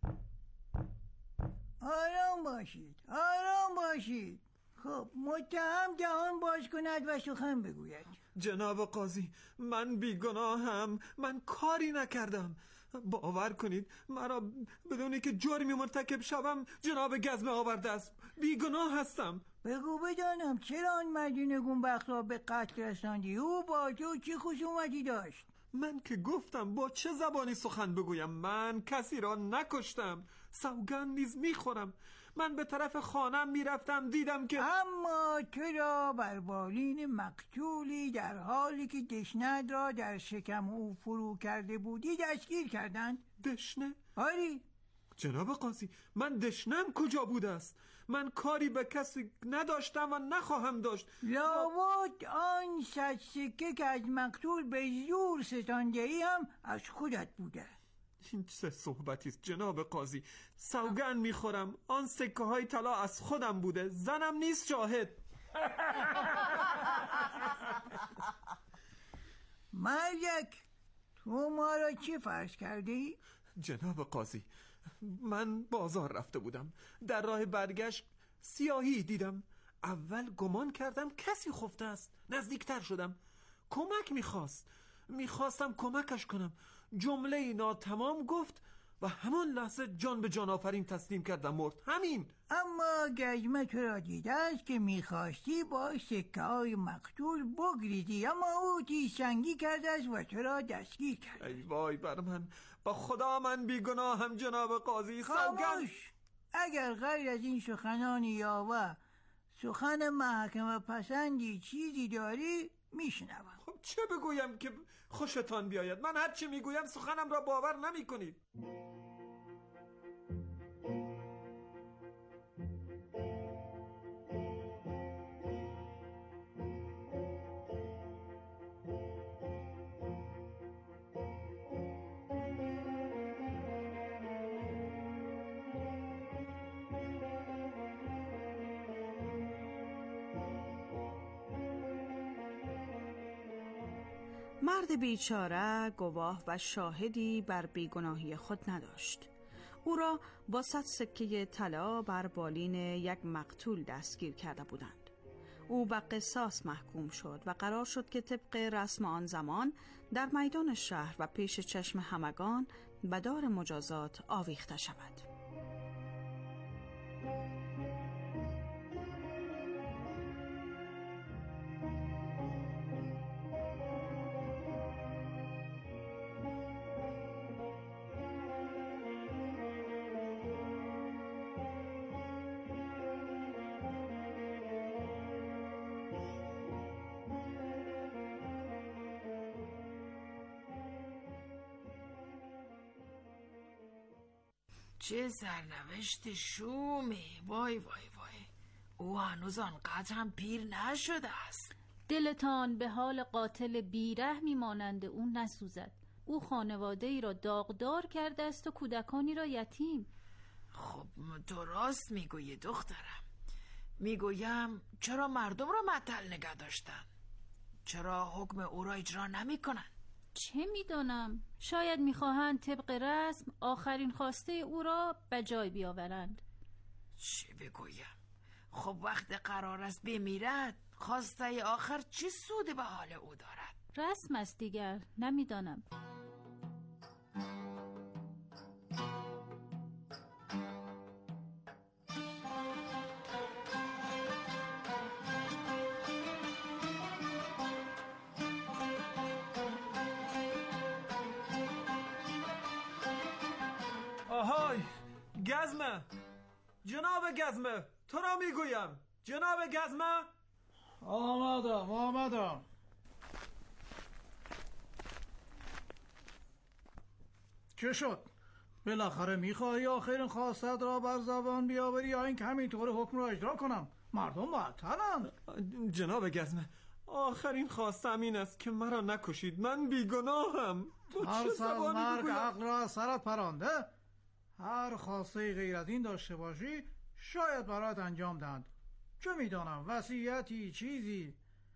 آرام باشید، آرام باشید. خب متهم دهان باز کند و سخن بگوید. جناب قاضی، من بیگناهم، من کاری نکردم. باور کنید مرا بدون که جرمی مرتکب شوم جناب گزمه آورده است. بیگناه هستم. بگو بدانم چرا آن مرد نگونبخت را به قتل رساندی؟ او با تو چه خصومتی داشت؟ من که گفتم با چه زبانی سخن بگویم؟ من کسی را نکشتم، سوگند نیز میخورم. من به طرف خانم میرفتم دیدم که اما تو را بر بالین مقتولی در حالی که دشنه را در شکم او فرو کرده بودی دستگیر کردند. دشنه؟ آری جناب قاضی، من دشنم کجا بوده است؟ من کاری به کسی نداشتم و نخواهم داشت. لابد آن صد سکه که از مقتول به زور ستانده ای هم از خودت بوده. این چه صحبتی است جناب قاضی؟ سوگند میخورم آن سکه های طلا از خودم بوده، زنم نیست شاهد. مالک، تو ما را چی فرض کرده ای؟ جناب قاضی، من بازار رفته بودم. در راه برگشت سیاهی دیدم. اول گمان کردم کسی خفته است. نزدیکتر شدم. کمک میخواست. میخواستم کمکش کنم. جمله ناتمام گفت و همان لحظه جان به جان آفرین تسلیم کردم، مرد. همین. اما گزمه تو را دیده است که میخواستی با سکه های مقتول بگریزی، اما او تیزسنگی کرده است و تو را دستگیر کرد. ای وای بر من، با خدا من بیگناهم جناب قاضی. خاموش. اگر غیر از این سخنان یاوه سخن محکمه پسندی چیزی داری میشنوم. خب چه بگویم که خوشتان بیاید؟ من هر چی میگویم سخنم را باور نمی کنید. مرد بیچاره گواه و شاهدی بر بیگناهی خود نداشت. او را با صد سکه طلا بر بالین یک مقتول دستگیر کرده بودند. او به قصاص محکوم شد و قرار شد که طبق رسم آن زمان در میدان شهر و پیش چشم همگان به دار مجازات آویخته شود. چه سرنوشت شومی. وای وای وای، او هنوز آنقدر هم پیر نشده است. دلتان به حال قاتل بیرحمی مانند او نسوزد. او خانواده ای را داغدار کرده است و کودکانی را یتیم. خب تو راست میگویی دخترم. میگویم چرا مردم را معطل نگه داشتن؟ چرا حکم او را اجرا نمی کنن؟ چه میدانم، شاید میخواهند طبق رسم آخرین خواسته او را به جای بیاورند. چه بگویم؟ خب وقت قرار است بمیرد، خواسته آخر چه سود به حال او دارد؟ رسم است دیگر، نمیدانم. آهای گزمه، جناب گزمه، تو را میگویم. جناب گزمه. آمدم آمدم. چه شد؟ بالاخره میخواهی آخرین خواستت را بر زبان بیاوری یا این که همینطور حکم را اجرا کنم؟ مردم معطلند. جناب گزمه، آخرین خواستم این است که مرا نکشید. من بیگناهم. تو چه زبانی مرگ بگویم؟ عقل را از سرت پرانده؟ هر خواسته غیر از این داشته باشی شاید برات انجام دهند. چه میدانم، وصیتی چیزی؟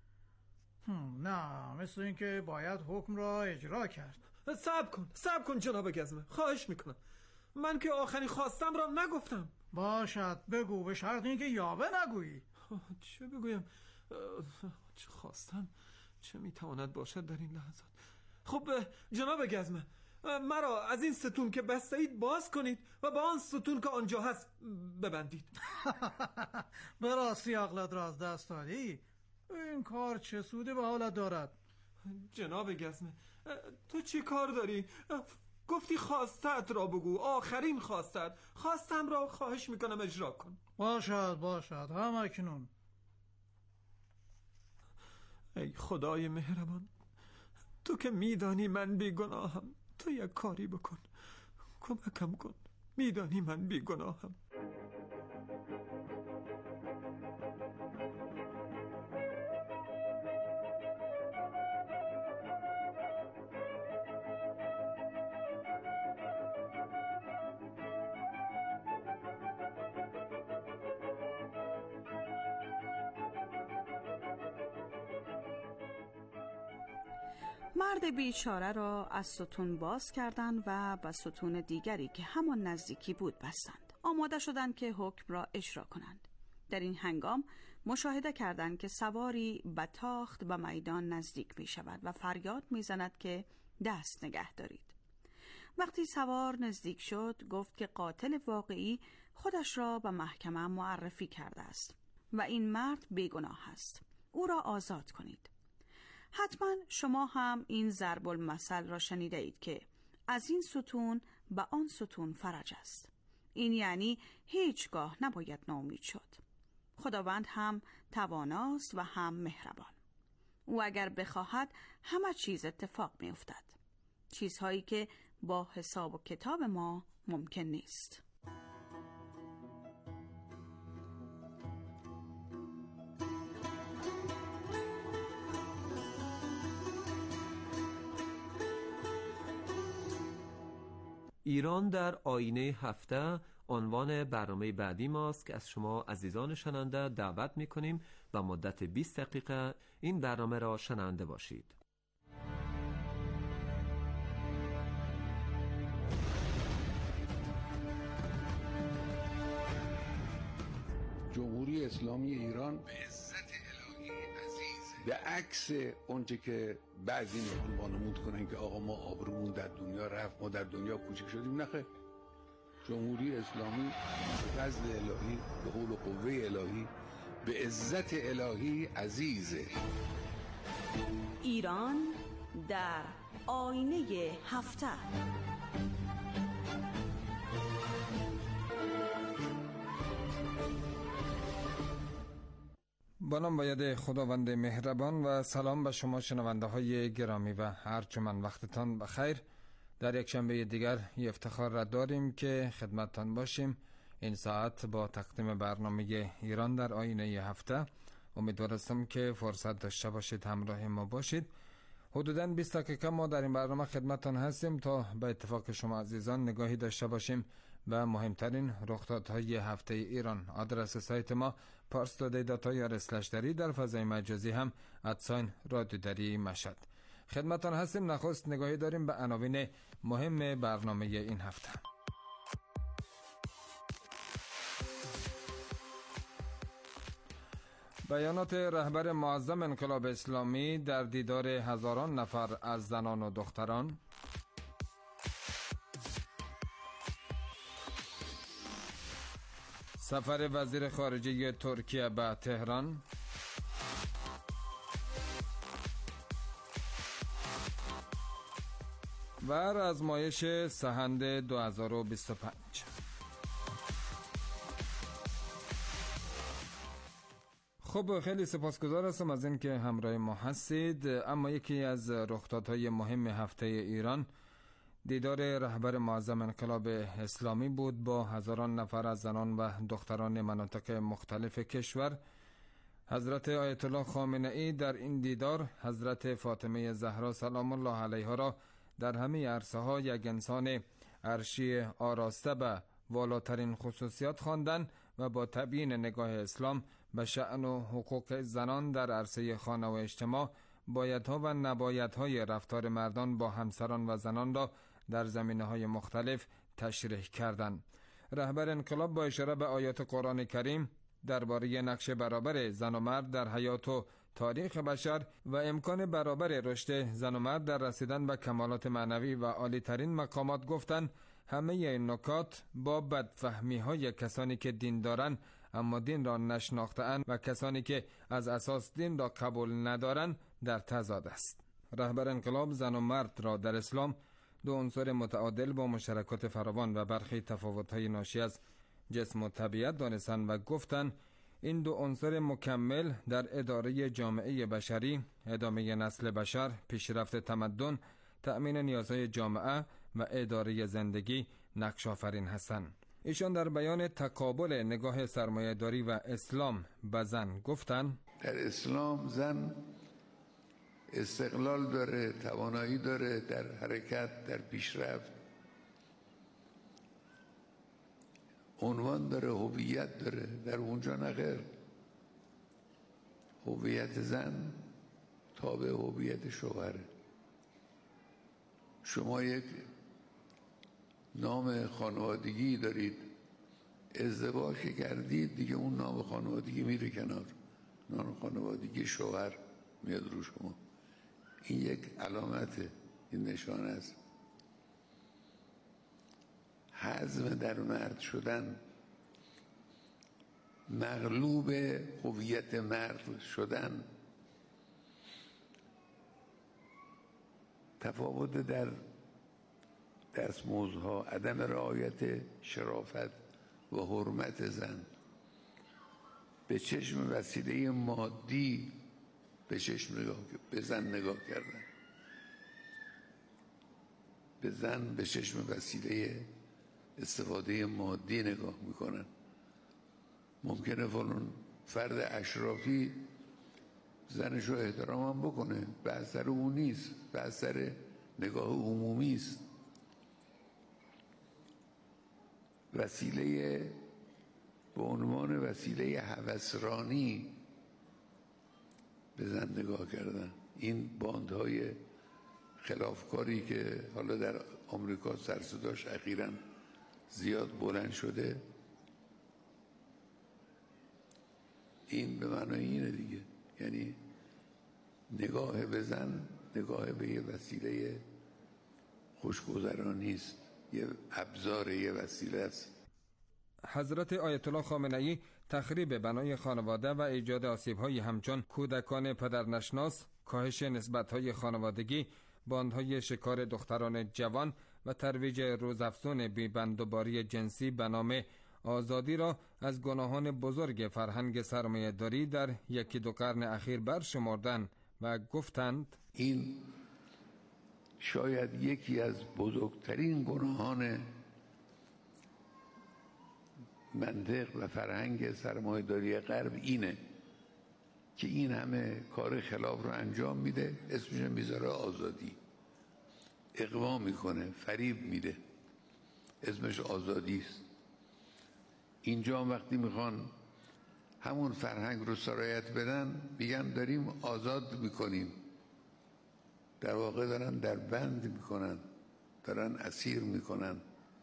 نه، مثل این که باید حکم را اجرا کرد. صبر کن صبر کن جناب گزمه، خواهش میکنم. من که آخرین خواستم را نگفتم. باشد بگو، به شرط اینکه یاوه نگویی. چه بگویم؟ چه خواستم چه میتواند باشد در این لحظات؟ خب جناب گزمه، مرا از این ستون که بستید باز کنید و با آن ستون که آنجا هست ببندید. به راستی عقلت را از دست دادی؟ این کار چه سودی به حالت دارد؟ جناب گزمه، تو چی کار داری؟ گفتی خواستت را بگو، آخرین خواستت. خواستم را خواهش میکنم اجرا کن. باشد باشد، هم اکنون. ای خدای مهربان، تو که میدانی من بیگناهم، تو یک کاری بکن، کمکم کن. میدانی من بیگناهم. مرد بیچاره را از ستون باز کردند و به ستون دیگری که همان نزدیکی بود بستند. آماده شدند که حکم را اجرا کنند. در این هنگام مشاهده کردند که سواری به تاخت به میدان نزدیک می شود و فریاد می زند که دست نگه دارید. وقتی سوار نزدیک شد گفت که قاتل واقعی خودش را به محکمه معرفی کرده است و این مرد بیگناه است. او را آزاد کنید. حتما شما هم این ضرب المثل را شنیده اید که از این ستون به آن ستون فرج است. این یعنی هیچگاه نباید ناامید شد. خداوند هم تواناست و هم مهربان. او اگر بخواهد همه چیز اتفاق می افتد. چیزهایی که با حساب و کتاب ما ممکن نیست. ایران در آینه هفته عنوان برنامه بعدی ماست که از شما عزیزان شنونده دعوت می‌کنیم و مدت بیست دقیقه این برنامه را شنونده باشید. جمهوری اسلامی ایران به عزت الهی عزیزه، به عکس اونچه که بعضی میخوان وانمود کنن که آقا ما آبرومون در دنیا رفت، ما در دنیا کوچک شدیم. نخیر، جمهوری اسلامی به فضل الهی، به حول و قوه الهی، به عزت الهی عزیزه. ایران در آینه هفته. با نام باید خداوند مهربان و سلام به شما شنونده های گرامی و ارجمند. وقتتان بخیر. در یک شنبه دیگر یه افتخار را داریم که خدمتتان باشیم این ساعت با تقدیم برنامه ایران در آینه هفته. امیدوارم که فرصت داشته باشید همراه ما باشید. حدوداً بیست دقیقه ما در این برنامه خدمتتان هستیم تا به اتفاق شما عزیزان نگاهی داشته باشیم و مهمترین رخدادهای هفته ایران. آدرس سایت ما پارس تودی دات آی آر اسلش دری، در فضای مجازی هم ادساین رادیو دری مشهد. خدمتتان هستیم. نخست نگاهی داریم به عناوین مهم برنامه این هفته. بیانات رهبر معظم انقلاب اسلامی در دیدار هزاران نفر از زنان و دختران، سفر وزیر خارجه ترکیه به تهران، و آزمایش سحند دو هزار و بیست و پنج. خب خیلی سپاسگزار هستم از اینکه همراه ما هستید. اما یکی از رخدادهای مهم هفته ایران دیدار رهبر معظم انقلاب اسلامی بود با هزاران نفر از زنان و دختران مناطق مختلف کشور. حضرت آیت الله خامنه ای در این دیدار حضرت فاطمه زهرا سلام الله علیها را در همه عرصه ها یک انسان عرشی آراسته به والاترین خصوصیات خواندند و با تبیین نگاه اسلام به شأن و حقوق زنان در عرصه خانه و اجتماع بایدها و نبایدهای رفتار مردان با همسران و زنان را در زمینه‌های مختلف تشریح کردند. رهبر انقلاب با اشاره به آیات قرآن کریم درباره نقش برابر زن و مرد در حیات و تاریخ بشر و امکان برابر رشد زن و مرد در رسیدن به کمالات معنوی و عالی ترین مقامات گفتند همه این نکات با بدفهمی های کسانی که دین دارند اما دین را نشناخته‌اند و کسانی که از اساس دین را قبول ندارند در تضاد است. رهبر انقلاب زن و مرد را در اسلام دو عنصر متعادل با مشترکات فراوان و برخی تفاوت‌های ناشی از جسم و طبیعت دانستند و گفتند این دو عنصر مکمل در اداره جامعه بشری، ادامه نسل بشر، پیشرفت تمدن، تأمین نیازهای جامعه و اداره زندگی نقش آفرین هستند. ایشان در بیان تقابل نگاه سرمایه‌داری و اسلام به زن گفتند در اسلام زن استقلال داره، توانایی داره در حرکت، در پیشرفت، عنوان داره، هویت داره. در اونجا نخیر، هویت زن تابع هویت شوهره. شما یک نام خانوادگی دارید ازدواج که کردید دیگه اون نام خانوادگی میره کنار، نام خانوادگی شوهر میاد رو شما. این یک علامته، این نشانه است. حزم در مرد شدن، مغلوب هویت مرد شدن، تفاوت در دستمزدها، عدم رعایت شرافت و حرمت زن، به چشم وسیله مادی به چشم نگاه به زن نگاه کردن، به زن به چشم وسیله استفاده مادی نگاه میکنن. ممکنه فلان فرد اشرافی زنش رو احترام هم بکنه، به اثر اون نیست، به اثر نگاه عمومی است. وسیله به عنوان وسیله هوسرانی به زن نگاه کردن. این باندهای خلافکاری که حالا در آمریکا سر صداش اخیراً زیاد بلند شده، این به معنای اینه دیگه، یعنی نگاه به زن نگاه به یه وسیله خوشگذرانی است، یه ابزار، یه وسیله است. حضرت آیت الله خامنه‌ای تخریب بنای خانواده و ایجاد آسیب‌های همچون کودکان پدرنشناس، کاهش نسبت‌های خانوادگی، باندهای شکار دختران جوان و ترویج روزافزون بی‌بندوباری جنسی به نام آزادی را از گناهان بزرگ فرهنگ سرمایه‌داری در یکی دو قرن اخیر برشمردند و گفتند این شاید یکی از بزرگترین گناهان منطق و فرهنگ سرمایه‌داری غرب اینه که این همه کار خلاف رو انجام میده، اسمش میذاره آزادی، اغوا میکنه، فریب میده، اسمش آزادی است. اینجا وقتی میخوان همون فرهنگ رو سرایت بدن میگن داریم آزاد میکنیم، در واقع دارن در بند میکنن، دارن اسیر میکنن،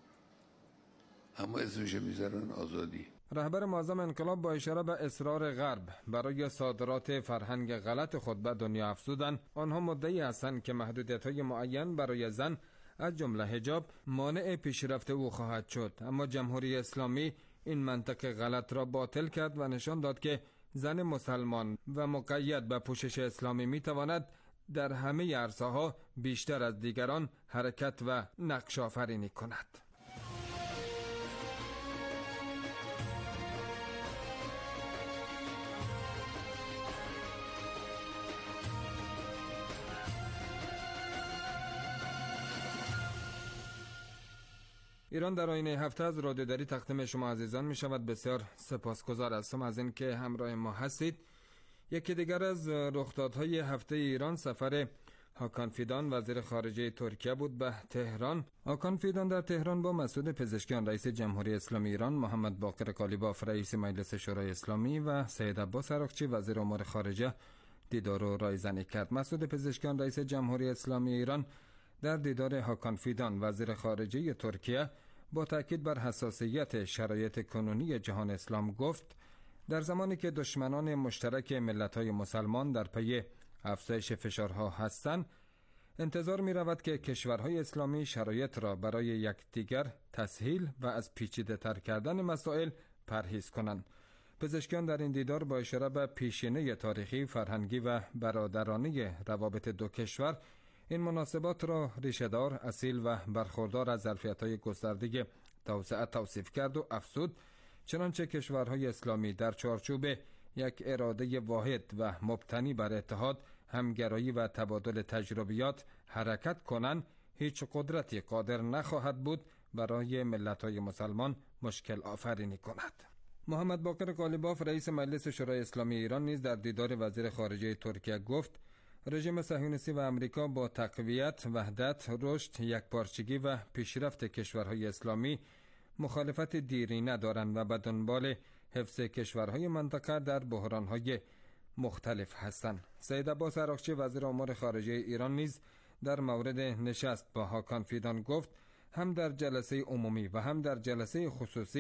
اما اسمش میذارن آزادی. رهبر معظم انقلاب با اشاره به اصرار غرب برای صادرات فرهنگ غلط خود به دنیا افزودن، آنها مدعی هستند که محدودیت‌های معین برای زن از جمله حجاب مانع پیشرفت او خواهد شد، اما جمهوری اسلامی این منطق غلط را باطل کرد و نشان داد که زن مسلمان و مقید به پوشش اسلامی میتواند در همه عرصه‌ها بیشتر از دیگران حرکت و نقش آفرینی کند. ایران در آینه هفته از رادیوداری تقدیم شما عزیزان می شود. بسیار سپاسگزار هستم از اینکه همراه ما هستید. یکی دیگر از رخدادهای هفته ایران سفر هاکان فیدان وزیر خارجه ترکیه بود به تهران. هاکان فیدان در تهران با مسعود پزشکیان رئیس جمهوری اسلامی ایران، محمد باقر قالیباف رئیس مجلس شورای اسلامی و سید عباس عراقچی وزیر امور خارجه دیدار و رایزنی کرد. مسعود پزشکیان رئیس جمهوری اسلامی ایران در دیدار هاکان فیدان وزیر خارجه ترکیه با تاکید بر حساسیت شرایط کنونی جهان اسلام گفت در زمانی که دشمنان مشترک ملت‌های مسلمان در پی افزایش فشارها هستند، انتظار می رود که کشورهای اسلامی شرایط را برای یکدیگر تسهیل و از پیچیده تر کردن مسائل پرهیز کنند. پزشکیان در این دیدار با اشاره به پیشینه تاریخی، فرهنگی و برادرانه روابط دو کشور این مناسبات را ریشه‌دار، اصیل و برخوردار از ظرفیت‌های گسترده توسعه توصیف کرد و افزود چنانچه کشورهای اسلامی در چارچوب یک اراده واحد و مبتنی بر اتحاد، همگرایی و تبادل تجربیات حرکت کنند، هیچ قدرتی قادر نخواهد بود برای ملت‌های مسلمان مشکل آفرینی کند. محمد باقر قالیباف رئیس مجلس شورای اسلامی ایران نیز در دیدار وزیر خارجه ترکیه گفت رژیم صهیونیستی و امریکا با تقویت، وحدت، رشد، یکپارچگی و پیشرفت کشورهای اسلامی مخالفت دیرینه دارند و به دنبال حفظ کشورهای منطقه در بحرانهای مختلف هستند. سید عباس عراقچی وزیر امور خارجه ایران نیز در مورد نشست با هاکان فیدان گفت هم در جلسه عمومی و هم در جلسه خصوصی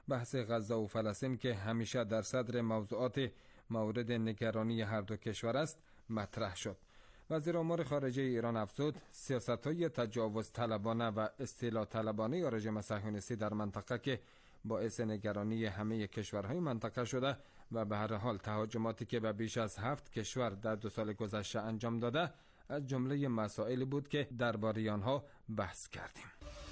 بحث غزه و فلسطین که همیشه در صدر موضوعات مورد نگرانی هر دو کشور است مطرح شد. وزیر امور خارجه ایران افزود سیاست‌های تجاوز طلبانه و استیلا طلبانه رژیم صهیونیستی در منطقه که باعث نگرانی همه کشورهای منطقه شده و به هر حال تهاجماتی که به بیش از هفت کشور در دو سال گذشته انجام داده از جمله مسائلی بود که درباره آنها بحث کردیم.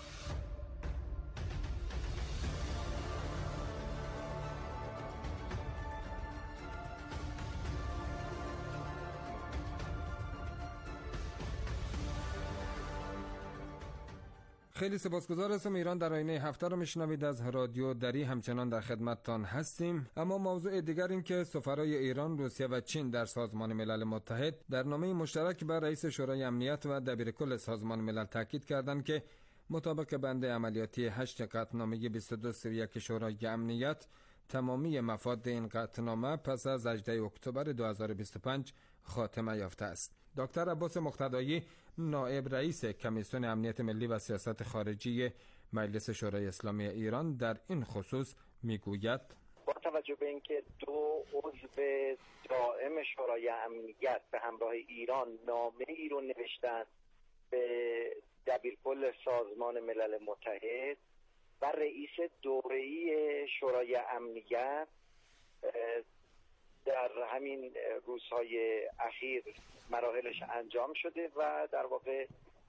خیلی سپاسگزار هستم. ایران در آینه هفته رو میشنوید از رادیو دری، همچنان در خدمتتان هستیم. اما موضوع دیگر این که سفرای ایران، روسیه و چین در سازمان ملل متحد در نامه مشترک بر رئیس شورای امنیت و دبیرکل سازمان ملل تاکید کردند که مطابق بند عملیاتی هشت قطعنامه بیست و دو سی و یک شورای امنیت تمامی مفاد این قطعنامه پس از هجدهم اکتبر دو هزار و بیست و پنج خاتمه یافته است. دکتر عباس مقتدایی، نائب رئیس کمیسیون امنیت ملی و سیاست خارجی مجلس شورای اسلامی ایران در این خصوص میگوید: با توجه به اینکه دو عضو دائم شورای امنیت به همراه ایران نامه ای رو نوشتند به دبیرکل سازمان ملل متحد و رئیس دوره‌ای شورای امنیت در همین روزهای اخیر مراحلش انجام شده و در واقع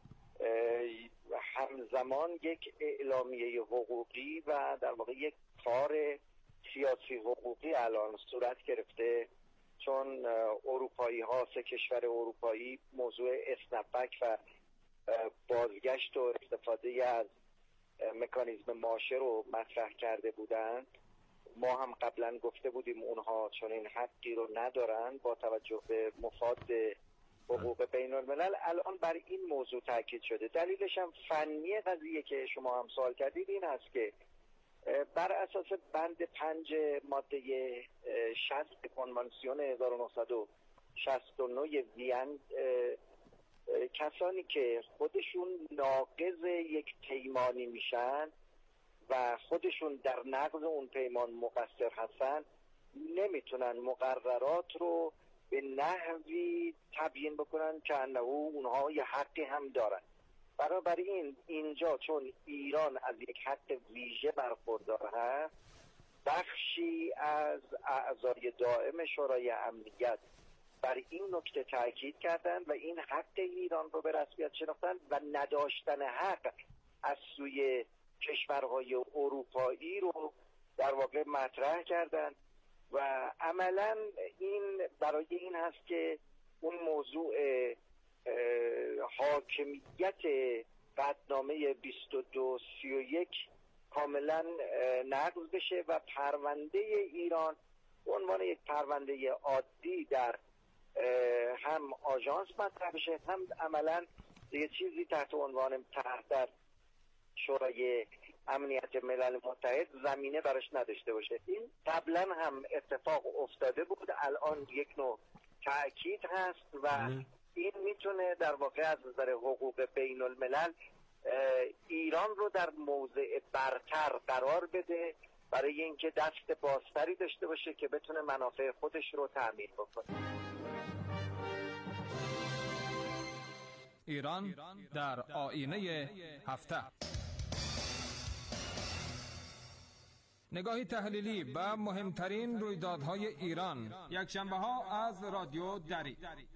همزمان یک اعلامیه حقوقی و در واقع یک کار سیاسی حقوقی الان صورت گرفته، چون اروپایی ها، سه کشور اروپایی موضوع اسنپک و بازگشت و استفاده از مکانیزم ماشه رو مطرح کرده بودند. ما هم قبلا گفته بودیم اونها چون این حقی رو ندارن با توجه به مفاد حقوق بین الملل. الان بر این موضوع تاکید شده. دلیلش هم فنی قضیه که شما هم سوال کردید این است که بر اساس بند پنج ماده شصت کنوانسیون هزار و نهصد و شصت و نه وین، کسانی که خودشون ناقض یک پیمانی میشن و خودشون در نقض اون پیمان مقصر هستن نمیتونن مقررات رو به نحوی تبیین بکنن که انه اونها یه حقی هم دارن. بنابراین اینجا چون ایران از یک حق ویژه برخوردار هست، بخشی از اعضای دائم شورای امنیت بر این نکته تاکید کردن و این حق ایران رو به رسمیت شناختن و نداشتن حق از سوی کشورهای اروپایی رو در واقع مطرح کردن و عملا این برای این هست که اون موضوع حاکمیت قطعنامه بیست و دو سی و یک کاملا نقض بشه و پرونده ایران به عنوان یک پرونده عادی در هم آژانس مطرح بشه، هم عملا یه چیزی تحت عنوان طرح در شورای امنیت ملل متحد زمینه براش نداشته باشه. این قبلا هم اتفاق افتاده بود، الان یک نوع تأکید هست و این میتونه در واقع از نظر حقوق بین الملل ایران رو در موضع برتر قرار بده برای اینکه دست بازتری داشته باشه که بتونه منافع خودش رو تأمین بکنه. ایران در آینه هفته. نگاهی تحلیلی به مهمترین رویدادهای ایران، یک شنبه ها از رادیو دری.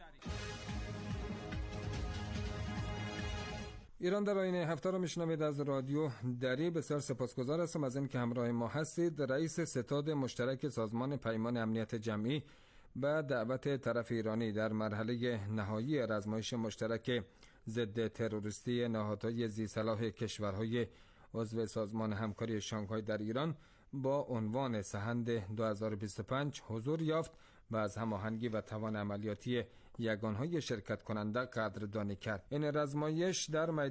ایران در آینه هفته را میشنوید از رادیو دری. بسیار سپاسگزار هستم از اینکه همراه ما هستید. رئیس ستاد مشترک سازمان پیمان امنیت جمعی به دعوت طرف ایرانی در مرحله نهایی آزمایش مشترک ضد تروریستی نهادهای ذی‌صلاح کشورهای عضو سازمان همکاری شانگهای در ایران با عنوان سحند دو هزار و بیست و پنج حضور یافت و از هماهنگی و توان عملیاتی یگانهای شرکت کننده قدردانی کرد. این آزمایش در